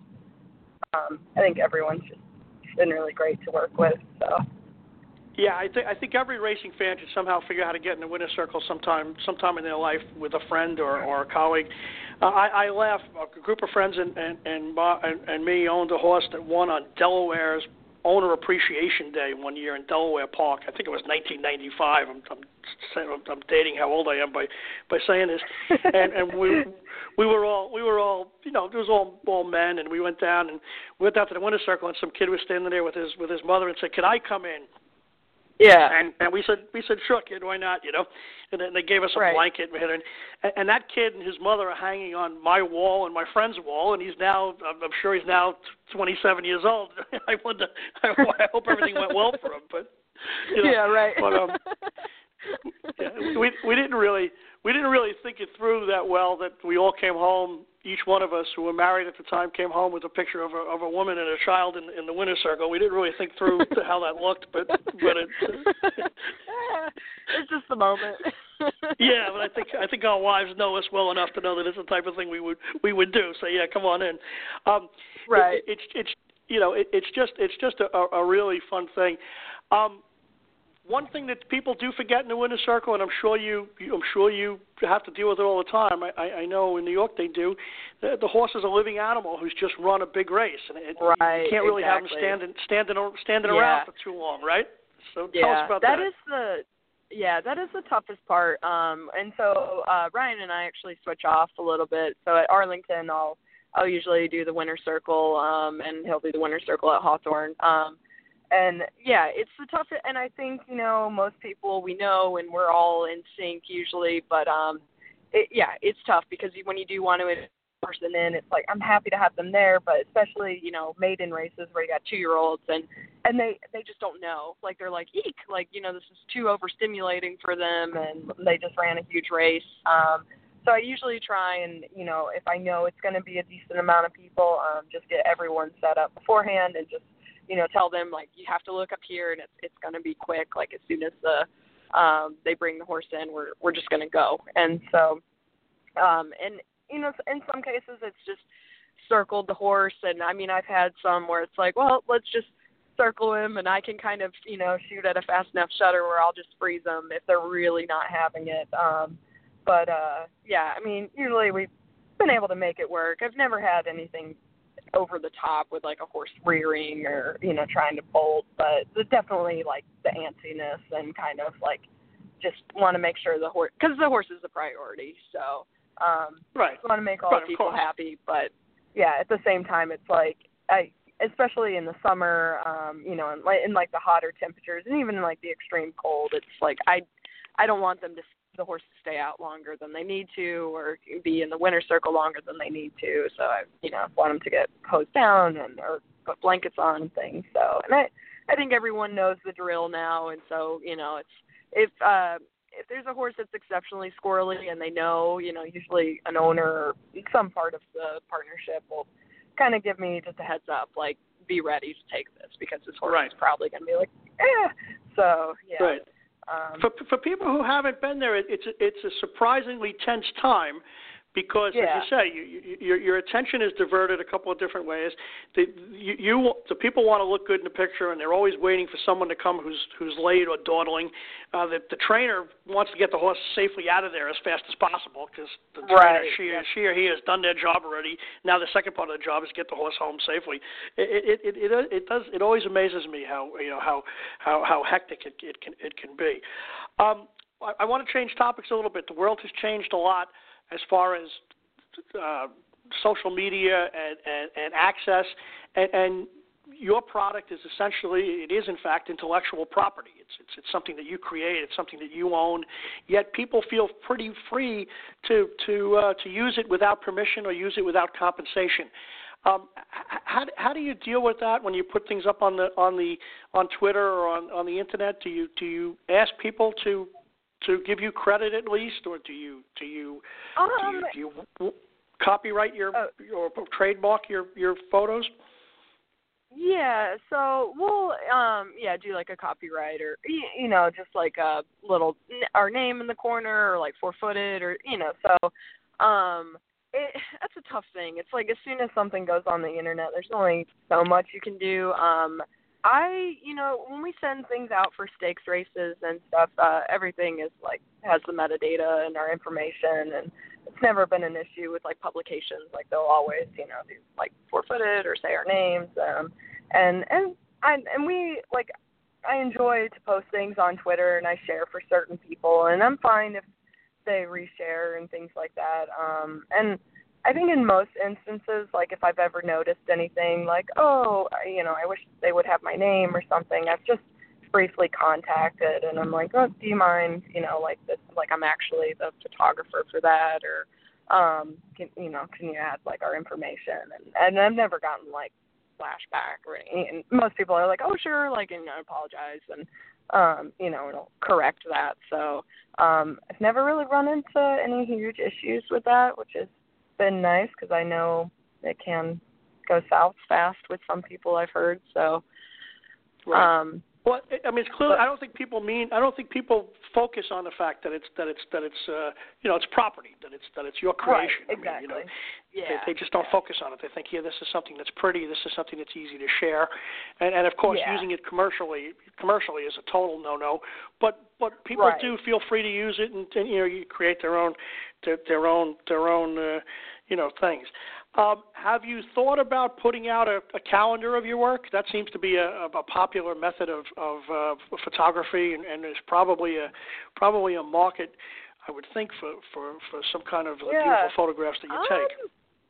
um, I think everyone's just been really great to work with. So yeah, I think I think every racing fan should somehow figure out how to get in the winner's circle sometime sometime in their life with a friend or, or a colleague. Uh, I, I laugh. A group of friends and and and, and and me owned a horse that won on Delaware's Owner Appreciation Day one year in Delaware Park. I think it was nineteen ninety-five. I'm I'm, I'm dating how old I am by by saying this. And and we we were all we were all you know it was all all men, and we went down and we went down to the winner's circle, and some kid was standing there with his with his mother and said, "Can I come in?" Yeah. And and we said we said sure, kid, why not? You know. And then they gave us a right. blanket, and, and that kid and his mother are hanging on my wall and my friend's wall, and he's now I'm sure he's now twenty-seven years old. I wonder. I hope everything went well for him, but you know, yeah, right. But um, yeah, we we didn't really we didn't really think it through that well. That we all came home. Each one of us who were married at the time came home with a picture of a of a woman and a child in in the winner's circle. We didn't really think through to how that looked, but but it, it's just the moment. Yeah, but I think I think our wives know us well enough to know that it's the type of thing we would we would do. So yeah, come on in. Um, right. It, it's it's you know it, it's just it's just a, a really fun thing. Um, One thing that people do forget in the winner's circle, and I'm sure you, I'm sure you have to deal with it all the time. I, I know in New York they do. The, the horse is a living animal who's just run a big race, and it, right, you can't really exactly. have him standing, standing, standing yeah. around for too long, right? So yeah, tell us about that. That is the, yeah, that is the toughest part. Um, and so uh, Ryan and I actually switch off a little bit. So at Arlington, I'll I'll usually do the winner's circle, um, and he'll do the winner's circle at Hawthorne. Um, and yeah, it's the tough, and I think, you know, most people we know and we're all in sync usually, but um, it, yeah, it's tough because when you do want to invite a person in, it's like, I'm happy to have them there, but especially, you know, maiden races where you got two-year-olds and, and they, they just don't know. Like, they're like, eek, like, you know, this is too overstimulating for them, and they just ran a huge race. Um, so I usually try and, you know, if I know it's going to be a decent amount of people, um, just get everyone set up beforehand and just, you know, tell them, like, you have to look up here and it's it's going to be quick. Like, as soon as the um, they bring the horse in, we're we're just going to go. And so, um, and, you know, in some cases it's just circled the horse. And, I mean, I've had some where it's like, well, let's just circle him and I can kind of, you know, shoot at a fast enough shutter where I'll just freeze them if they're really not having it. Um, but, uh, yeah, I mean, usually we've been able to make it work. I've never had anything over the top with like a horse rearing or, you know, trying to bolt, but there's definitely like the antsiness and kind of like just want to make sure the horse, because the horse is the priority. So, um, right. want to make all right, the people happy, but yeah, at the same time, it's like, I, especially in the summer, um, you know, in like, in like the hotter temperatures and even in like the extreme cold, it's like, I, I don't want them to the horse to stay out longer than they need to, or be in the winter circle longer than they need to. So I, you know, want them to get hosed down and or put blankets on and things. So, and I, I think everyone knows the drill now, and so, you know, it's if uh, if there's a horse that's exceptionally squirrely and they know, you know, usually an owner or some part of the partnership will kind of give me just a heads up, like, be ready to take this because this horse right. is probably going to be like, eh. So yeah. Right. Um, for for people who haven't been there, it, it's a, it's a surprisingly tense time because, yeah. as you say, you, you, your your attention is diverted a couple of different ways. The you, you the people want to look good in the picture, and they're always waiting for someone to come who's who's late or dawdling. Uh, the the trainer wants to get the horse safely out of there as fast as possible because the right. trainer she, yeah. she or he has done their job already. Now the second part of the job is get the horse home safely. It it it, it, it does it always amazes me how you know how how, how hectic it, it can it can be. Um, I, I want to change topics a little bit. The world has changed a lot as far as uh, social media and, and, and access, and, and your product is essentially, it is in fact intellectual property. It's, it's it's something that you create, it's something that you own, yet people feel pretty free to to uh, to use it without permission or use it without compensation. Um, how how do you deal with that when you put things up on the on the on Twitter or on, on the internet? Do you do you ask people to to give you credit at least, or do you do you um, do you, do you copyright your uh, or trademark your, your photos? Yeah, so we'll um yeah do like a copyright or you know just like a little our name in the corner or like four footed or you know so um it that's a tough thing. It's like as soon as something goes on the internet, there's only so much you can do. Um, I, you know, when we send things out for stakes races and stuff, uh, everything is like has the metadata and our information, and it's never been an issue with like publications. Like they'll always, you know, do like four-footed or say our names, um, and and I and we like I enjoy to post things on Twitter and I share for certain people, and I'm fine if they reshare and things like that. Um, and I think in most instances, like if I've ever noticed anything like, oh, you know, I wish they would have my name or something, I've just briefly contacted and I'm like, oh, do you mind, you know, like this, like I'm actually the photographer for that, or, um, can, you know, can you add like our information? And, and I've never gotten like flashback or anything. And most people are like, oh, sure, like, and I apologize. And, um, you know, it'll correct that. So, um, I've never really run into any huge issues with that, which is, been nice because I know it can go south fast with some people I've heard. So, right. um, well, I mean, it's clear. But, I don't think people mean. I don't think people focus on the fact that it's that it's that it's uh, you know it's property, that it's that it's your creation. Right, exactly. I mean, you know, yeah. They, they just don't yeah. focus on it. They think, yeah, this is something that's pretty. This is something that's easy to share, and and of course, yeah. using it commercially commercially is a total no-no. But but people right. do feel free to use it, and, and you know, you create their own their, their own their own uh, you know things. Um, have you thought about putting out a, a calendar of your work? That seems to be a, a popular method of, of uh, photography, and, and there's probably a probably a market, I would think, for, for, for some kind of yeah. beautiful photographs that you um, take.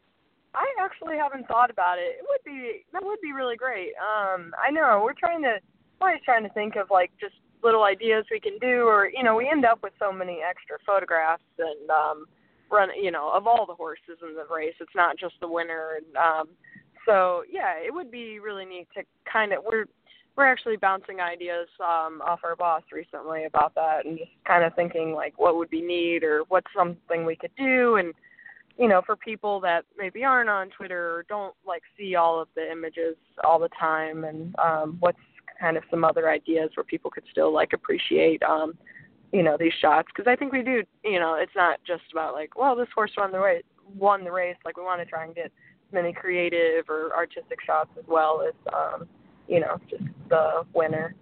I actually haven't thought about it. It would be that would be really great. Um, I know we're trying to always trying to think of like just little ideas we can do, or you know, we end up with so many extra photographs and um, run, you know, of all the horses in the race. It's not just the winner, and um, so yeah, it would be really neat to kind of we're we're actually bouncing ideas um, off our boss recently about that, and just kind of thinking like what would be neat or what's something we could do, and you know, for people that maybe aren't on Twitter or don't like see all of the images all the time, and um, what's kind of some other ideas where people could still like appreciate, um, you know, these shots. Because I think we do, you know, it's not just about like, well, this horse won the race, won the race. Like we want to try and get as many creative or artistic shots as well as, um, you know, just the winner.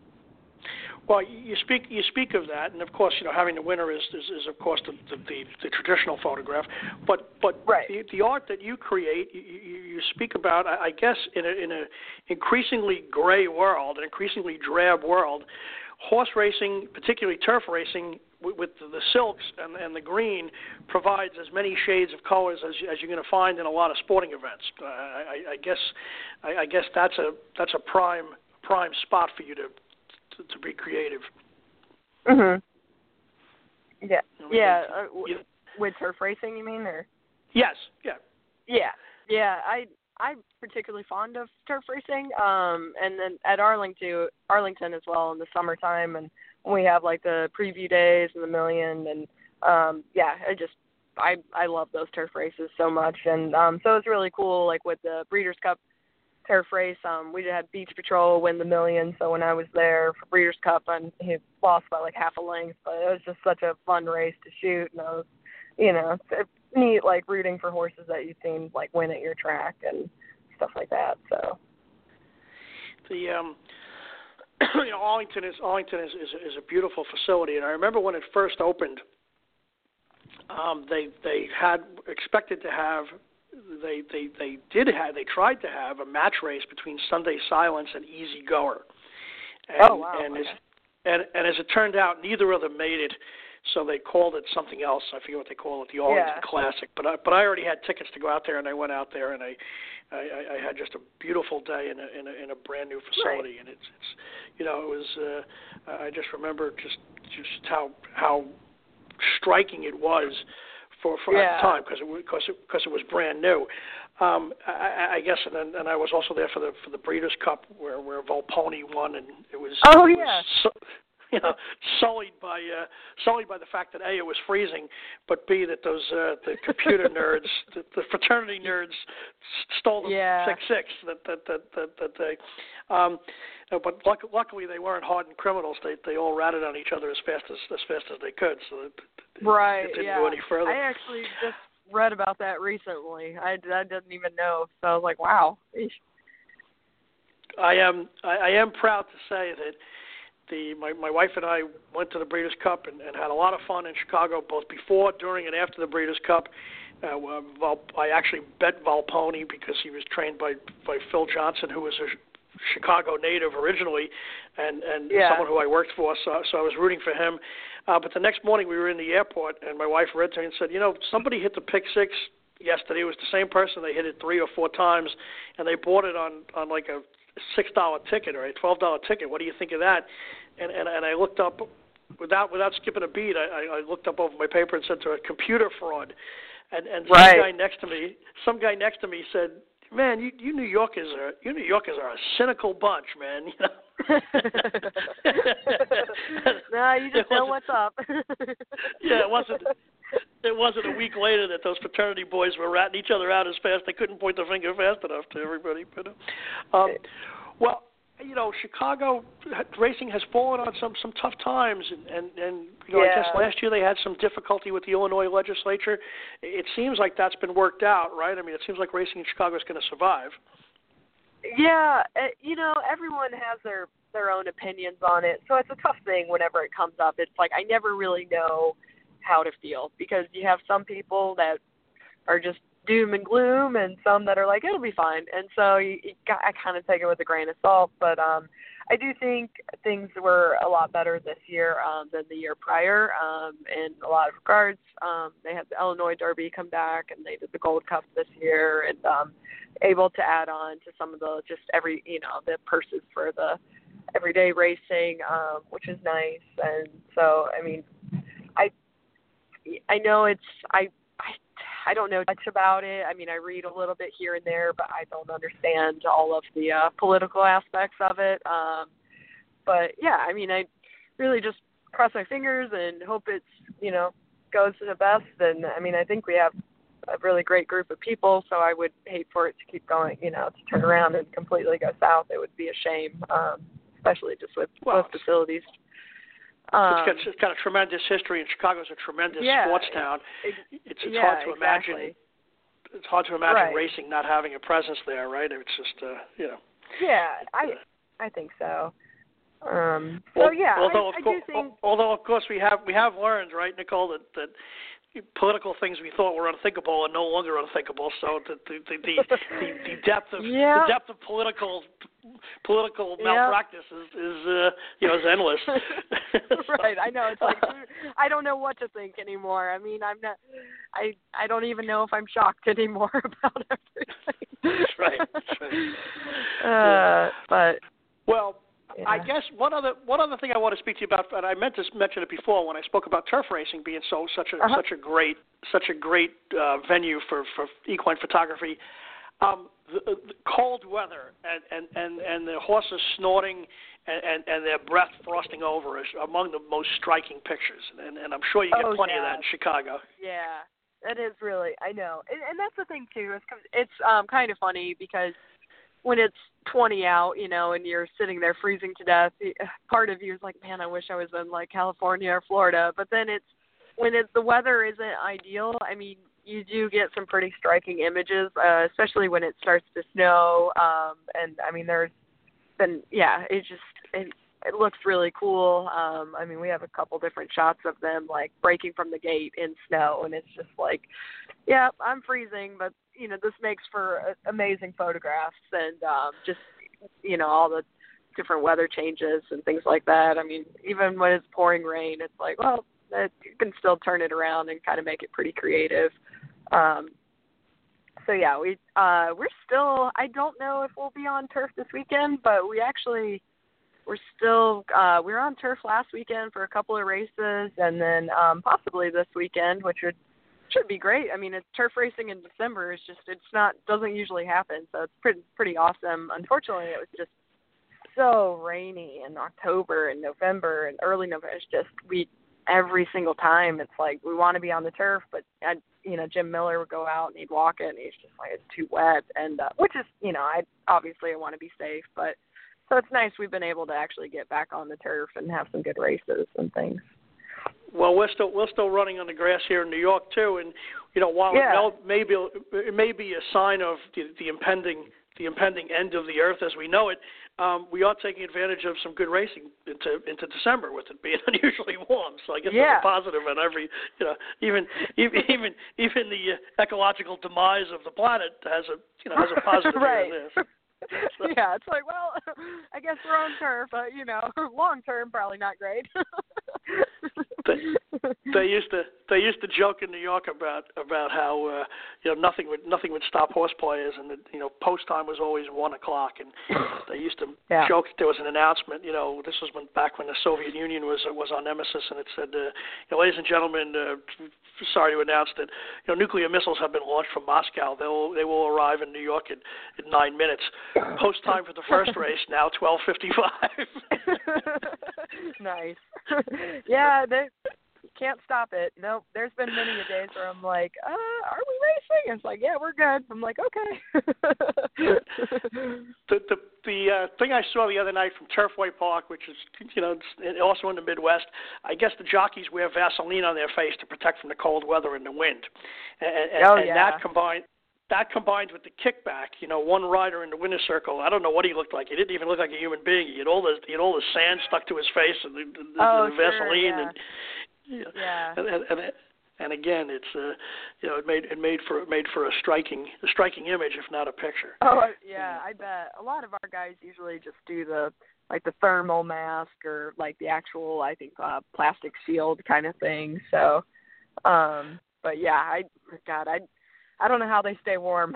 Well, you speak you speak of that, and of course, you know, having the winner is is, is of course the, the the the traditional photograph, but but right. the, the art that you create, you, you speak about, I guess, in a in a increasingly gray world, an increasingly drab world, horse racing, particularly turf racing, with, with the silks and and the green, provides as many shades of colors as as you're going to find in a lot of sporting events. Uh, I, I guess I, I guess that's a that's a prime prime spot for you to. To be creative. Mhm. Yeah. You know, yeah. Uh, you, w- with turf racing, you mean, or? Yes. Yeah. Yeah. Yeah. I I'm particularly fond of turf racing. Um, and then at Arlington, Arlington as well in the summertime, and we have like the preview days and the million, and um, yeah, I just I I love those turf races so much, and um, so it's really cool. Like with the Breeders' Cup turf race, um, we had Beach Patrol win the million, so when I was there for Breeders' Cup, and he lost by like half a length, but it was just such a fun race to shoot, and I was, you know, it's neat, like rooting for horses that you've seen like win at your track and stuff like that. So the um, you know, Arlington is Arlington is, is is a beautiful facility, and I remember when it first opened, um, they they had expected to have. They, they they did have they tried to have a match race between Sunday Silence and Easy Goer, and, oh wow, and, okay. as, and and as it turned out, neither of them made it, so they called it something else. I forget what they call it, the Arlington Yeah. Classic. But I, but I already had tickets to go out there, and I went out there, and I I, I had just a beautiful day in a in a, in a brand new facility, Right. and it's it's you know it was uh, I just remember just just how how striking it was. For, for yeah. at the time, because it because it, because it was brand new, um, I, I guess, and then, and I was also there for the for the Breeders' Cup where where Volponi won, and it was Oh it yeah. was so, you know sullied by uh, sullied by the fact that A, it was freezing, but B, that those uh, the computer nerds, the, the fraternity nerds, stole the Yeah. six six that that that that, that they. Um, but luck, luckily, they weren't hardened criminals. They they all ratted on each other as fast as as fast as they could. So it, right. it didn't yeah. go any further. I actually just read about that recently. I, I didn't even know, so I was like, wow. I am I, I am proud to say that the my, my wife and I went to the Breeders' Cup and, and had a lot of fun in Chicago, both before, during, and after the Breeders' Cup. Uh, well, I actually bet Volponi because he was trained by, by Phil Johnson, who was a Chicago native originally, and, and yeah. someone who I worked for, so, so I was rooting for him. Uh, but the next morning we were in the airport, and my wife read to me and said, you know, somebody hit the pick six yesterday. It was the same person. They hit it three or four times, and they bought it on, on like a six dollar ticket or a twelve dollar ticket. What do you think of that? And, and, and I looked up, without without skipping a beat, I, I looked up over my paper and said to a computer fraud. And, and some right. guy next to me, some guy next to me said, "Man, you, you New Yorkers are you New Yorkers are a cynical bunch, man." You know. No, you just know what's up. Yeah, it wasn't. It wasn't a week later that those fraternity boys were ratting each other out as fast. They couldn't point their finger fast enough to everybody. But, um, well, you know, Chicago racing has fallen on some, some tough times, and, and, and you know, yeah. I guess last year they had some difficulty with the Illinois legislature. It seems like that's been worked out, right? I mean, it seems like racing in Chicago is going to survive. Yeah, it, you know, everyone has their their own opinions on it, so it's a tough thing whenever it comes up. It's like I never really know how to feel, because you have some people that are just doom and gloom, and some that are like, it'll be fine. And so you, you got, I kind of take it with a grain of salt. But um, I do think things were a lot better this year um, than the year prior um, in a lot of regards. Um, they had the Illinois Derby come back, and they did the Gold Cup this year, and um, able to add on to some of the just every you know the purses for the everyday racing, um, which is nice. And so, I mean, I I know it's I. I I don't know much about it. I mean, I read a little bit here and there, but I don't understand all of the uh, political aspects of it. Um, but yeah, I mean, I really just cross my fingers and hope it's, you know, goes to the best. And I mean, I think we have a really great group of people, so I would hate for it to keep going, you know, to turn around and completely go south. It would be a shame, um, especially just with well, both facilities. Um, it's, got, it's got a tremendous history, and Chicago's a tremendous yeah, sports town. It, it's it's yeah, hard to exactly. imagine. It's hard to imagine right. racing not having a presence there, right? It's just, uh, you know. Yeah, I I think so. Um, well, so yeah, although I, of I co- do think. Although of course we have we have learned, right, Nicole, that that political things we thought were unthinkable are no longer unthinkable. So the the the, the, the, the depth of yeah. the depth of political political yeah. malpractice is, is uh, you know is endless. Right, I know. It's like I don't know what to think anymore. I mean, I'm not. I I don't even know if I'm shocked anymore about everything. That's right. That's right. Uh, but well. Yeah. I guess one other one other thing I want to speak to you about, and I meant to mention it before when I spoke about turf racing being so such a uh-huh. such a great such a great uh, venue for, for equine photography. Um, the, the cold weather and, and, and, and the horses snorting and, and, and their breath frosting over is among the most striking pictures, and, and I'm sure you get oh, plenty yeah. of that in Chicago. Yeah, that is really. I know, and, and that's the thing too. Is it's um, kind of funny because when it's twenty out, you know, and you're sitting there freezing to death, part of you is like, man, I wish I was in like California or Florida. But then it's when it's the weather isn't ideal. I mean, you do get some pretty striking images, uh, especially when it starts to snow. Um, and I mean, there's been, yeah, it just it, it looks really cool. Um, I mean, we have a couple different shots of them like breaking from the gate in snow, and it's just like, yeah, I'm freezing, but you know, this makes for uh, amazing photographs and um, just, you know, all the different weather changes and things like that. I mean, even when it's pouring rain, it's like, well, it, you can still turn it around and kind of make it pretty creative. Um, so yeah, we uh, we're still. I don't know if we'll be on turf this weekend, but we actually we're still uh, we were on turf last weekend for a couple of races, and then um, possibly this weekend, which would. Should be great. I mean, it's turf racing in December. It's just it's not doesn't usually happen, so it's pretty pretty awesome. Unfortunately, it was just so rainy in October and November and early November. It's just we every single time it's like we want to be on the turf, but I, you know Jim Miller would go out and he'd walk it, and he's just like it's too wet, and uh, which is you know I obviously I want to be safe, but so it's nice we've been able to actually get back on the turf and have some good races and things. Well, we're still we're still running on the grass here in New York too, and you know while yeah. it may be it may be a sign of the, the impending the impending end of the earth as we know it, um, we are taking advantage of some good racing into into December with it being unusually warm. So I guess yeah. there's a positive in every you know even even even even the uh, ecological demise of the planet has a you know has a positive right. here in this. So. Yeah, it's like, well, I guess we're on turf, but you know, long term, probably not great. they, they used to they used to joke in New York about about how uh, you know nothing would nothing would stop horse players, and the, you know post time was always one o'clock, and they used to yeah. joke there was an announcement. You know, this was when back when the Soviet Union was was our nemesis, and it said, uh, you know, ladies and gentlemen, uh, sorry to announce that you know nuclear missiles have been launched from Moscow. They'll they will arrive in New York in, in nine minutes. Post time for the first race now twelve fifty-five. Nice. Yeah, they can't stop it. Nope. There's been many a days where I'm like, uh, are we racing? It's like, yeah, we're good. I'm like, okay. the the the uh, thing I saw the other night from Turfway Park, which is you know it's also in the Midwest, I guess the jockeys wear Vaseline on their face to protect from the cold weather and the wind, and, and, oh, and yeah. that combined. That combined with the kickback, you know, one rider in the winner's circle. I don't know what he looked like. He didn't even look like a human being. He had all the he had all the sand stuck to his face and the, the, oh, the sure, Vaseline yeah. and you know, yeah. and, and, and and again, it's uh, you know, it made it made for it made for a striking a striking image, if not a picture. Oh yeah, I bet. A lot of our guys usually just do the like the thermal mask or like the actual, I think, uh, plastic shield kind of thing. So, um, but yeah, I, God, I, I don't know how they stay warm.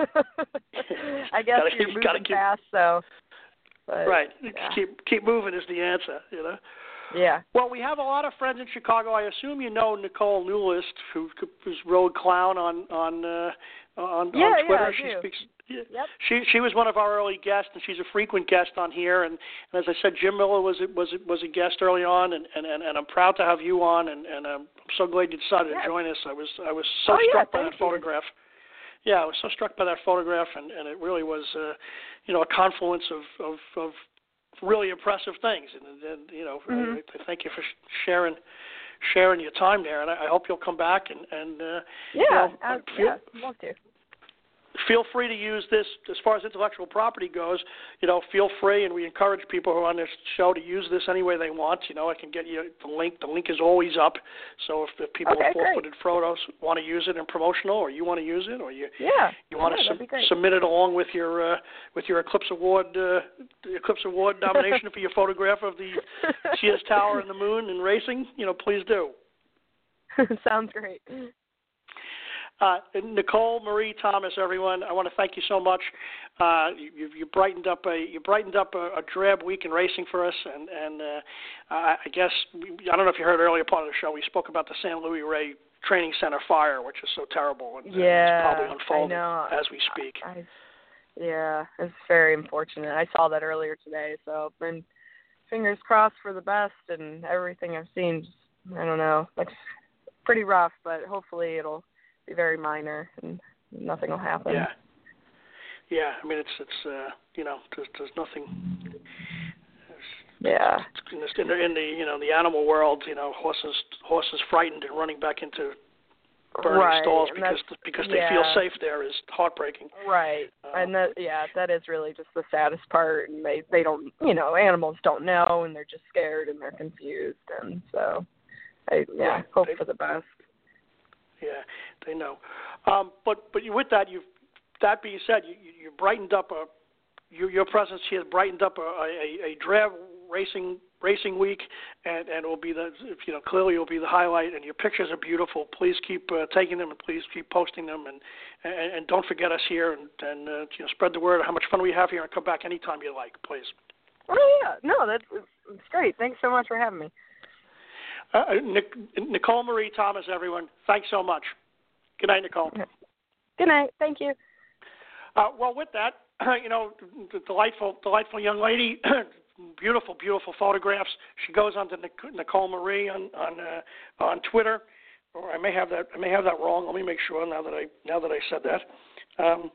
I guess gotta, you're moving gotta keep, fast, so. But, right, yeah. keep keep moving is the answer, you know. Yeah. Well, we have a lot of friends in Chicago. I assume you know Nicole Newlist, who, who's Road Clown on on uh, on, yeah, on Twitter. Yeah, I she do. speaks. Yeah. Yep. She she was one of our early guests, and she's a frequent guest on here. And, and as I said, Jim Miller was was was a guest early on, and, and, and, and I'm proud to have you on, and, and I'm so glad you decided yes. to join us. I was I was so oh, struck yeah, by that you. photograph. Yeah, I was so struck by that photograph, and, and it really was, uh, you know, a confluence of, of, of really impressive things. And, and you know, mm-hmm. I, I thank you for sharing sharing your time there, and I, I hope you'll come back and and uh, yeah, you know, uh, feel, yeah, love to. Feel free to use this as far as intellectual property goes. You know, feel free, and we encourage people who are on this show to use this any way they want. You know, I can get you the link. The link is always up. So if, if people okay, with four-footed photos want to use it in promotional, or you want to use it, or you yeah, you want yeah, to sub- submit it along with your uh, with your Eclipse Award uh, the Eclipse Award nomination for your photograph of the Sears Tower and the moon and racing, you know, please do. Sounds great. Uh, Nicole Marie Thomas, everyone, I want to thank you so much. Uh, you, you brightened up a you brightened up a, a drab week in racing for us, and and uh, I guess I don't know if you heard earlier part of the show. We spoke about the San Luis Rey Training Center fire, which is so terrible, and, yeah, and it's probably unfolding I know. as we speak. I, yeah, it's very unfortunate. I saw that earlier today, so been fingers crossed for the best, and everything I've seen, just, I don't know, looks pretty rough, but hopefully it'll be very minor and nothing will happen. Yeah, yeah. I mean, it's it's uh, you know, there's there's nothing. There's, yeah. It's in the, in the you know the animal world, you know, horses horses frightened and running back into burning right. stalls and because because yeah. they feel safe there is heartbreaking. Right, Uh, and that yeah, that is really just the saddest part. And they they don't, you know, animals don't know, and they're just scared and they're confused, and so I yeah, Right. hope They- for the best. Yeah, they know. Um, but but you, with that, you that being said, you, you brightened up a your, your presence here brightened up a, a, a drab racing racing week, and, and it will be the you know clearly it will be the highlight. And your pictures are beautiful. Please keep uh, taking them, and please keep posting them, and and, and don't forget us here, and and uh, you know spread the word of how much fun we have here, and come back anytime you like, please. Oh yeah, no, that's it's great. Thanks so much for having me. Uh, Nic- Nicole Marie Thomas, everyone. Thanks so much. Good night, Nicole. Good night. Thank you. Uh, well, with that, you know, the delightful, delightful young lady, beautiful, beautiful photographs. She goes on to Nic- Nicole Marie on on uh, on Twitter, or I may have that I may have that wrong. Let me make sure now that I now that I said that. Um,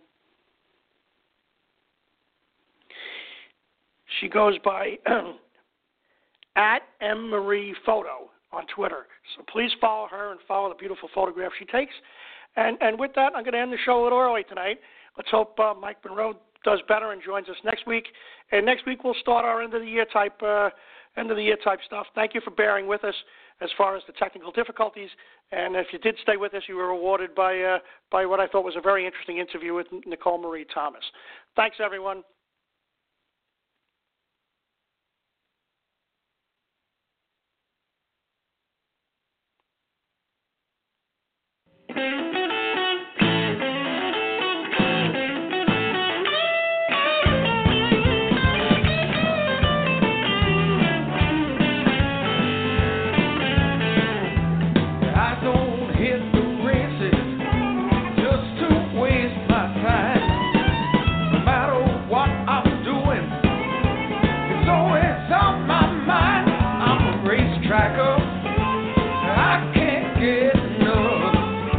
she goes by at M Marie Photo on Twitter. So please follow her and follow the beautiful photographs she takes. And and with that, I'm going to end the show a little early tonight. Let's hope uh, Mike Monroe does better and joins us next week. And next week we'll start our end of the year type uh, end of the year type stuff. Thank you for bearing with us as far as the technical difficulties. And if you did stay with us, you were rewarded by uh, by what I thought was a very interesting interview with Nicole Marie Thomas. Thanks, everyone.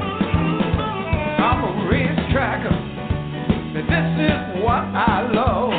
This is what I love.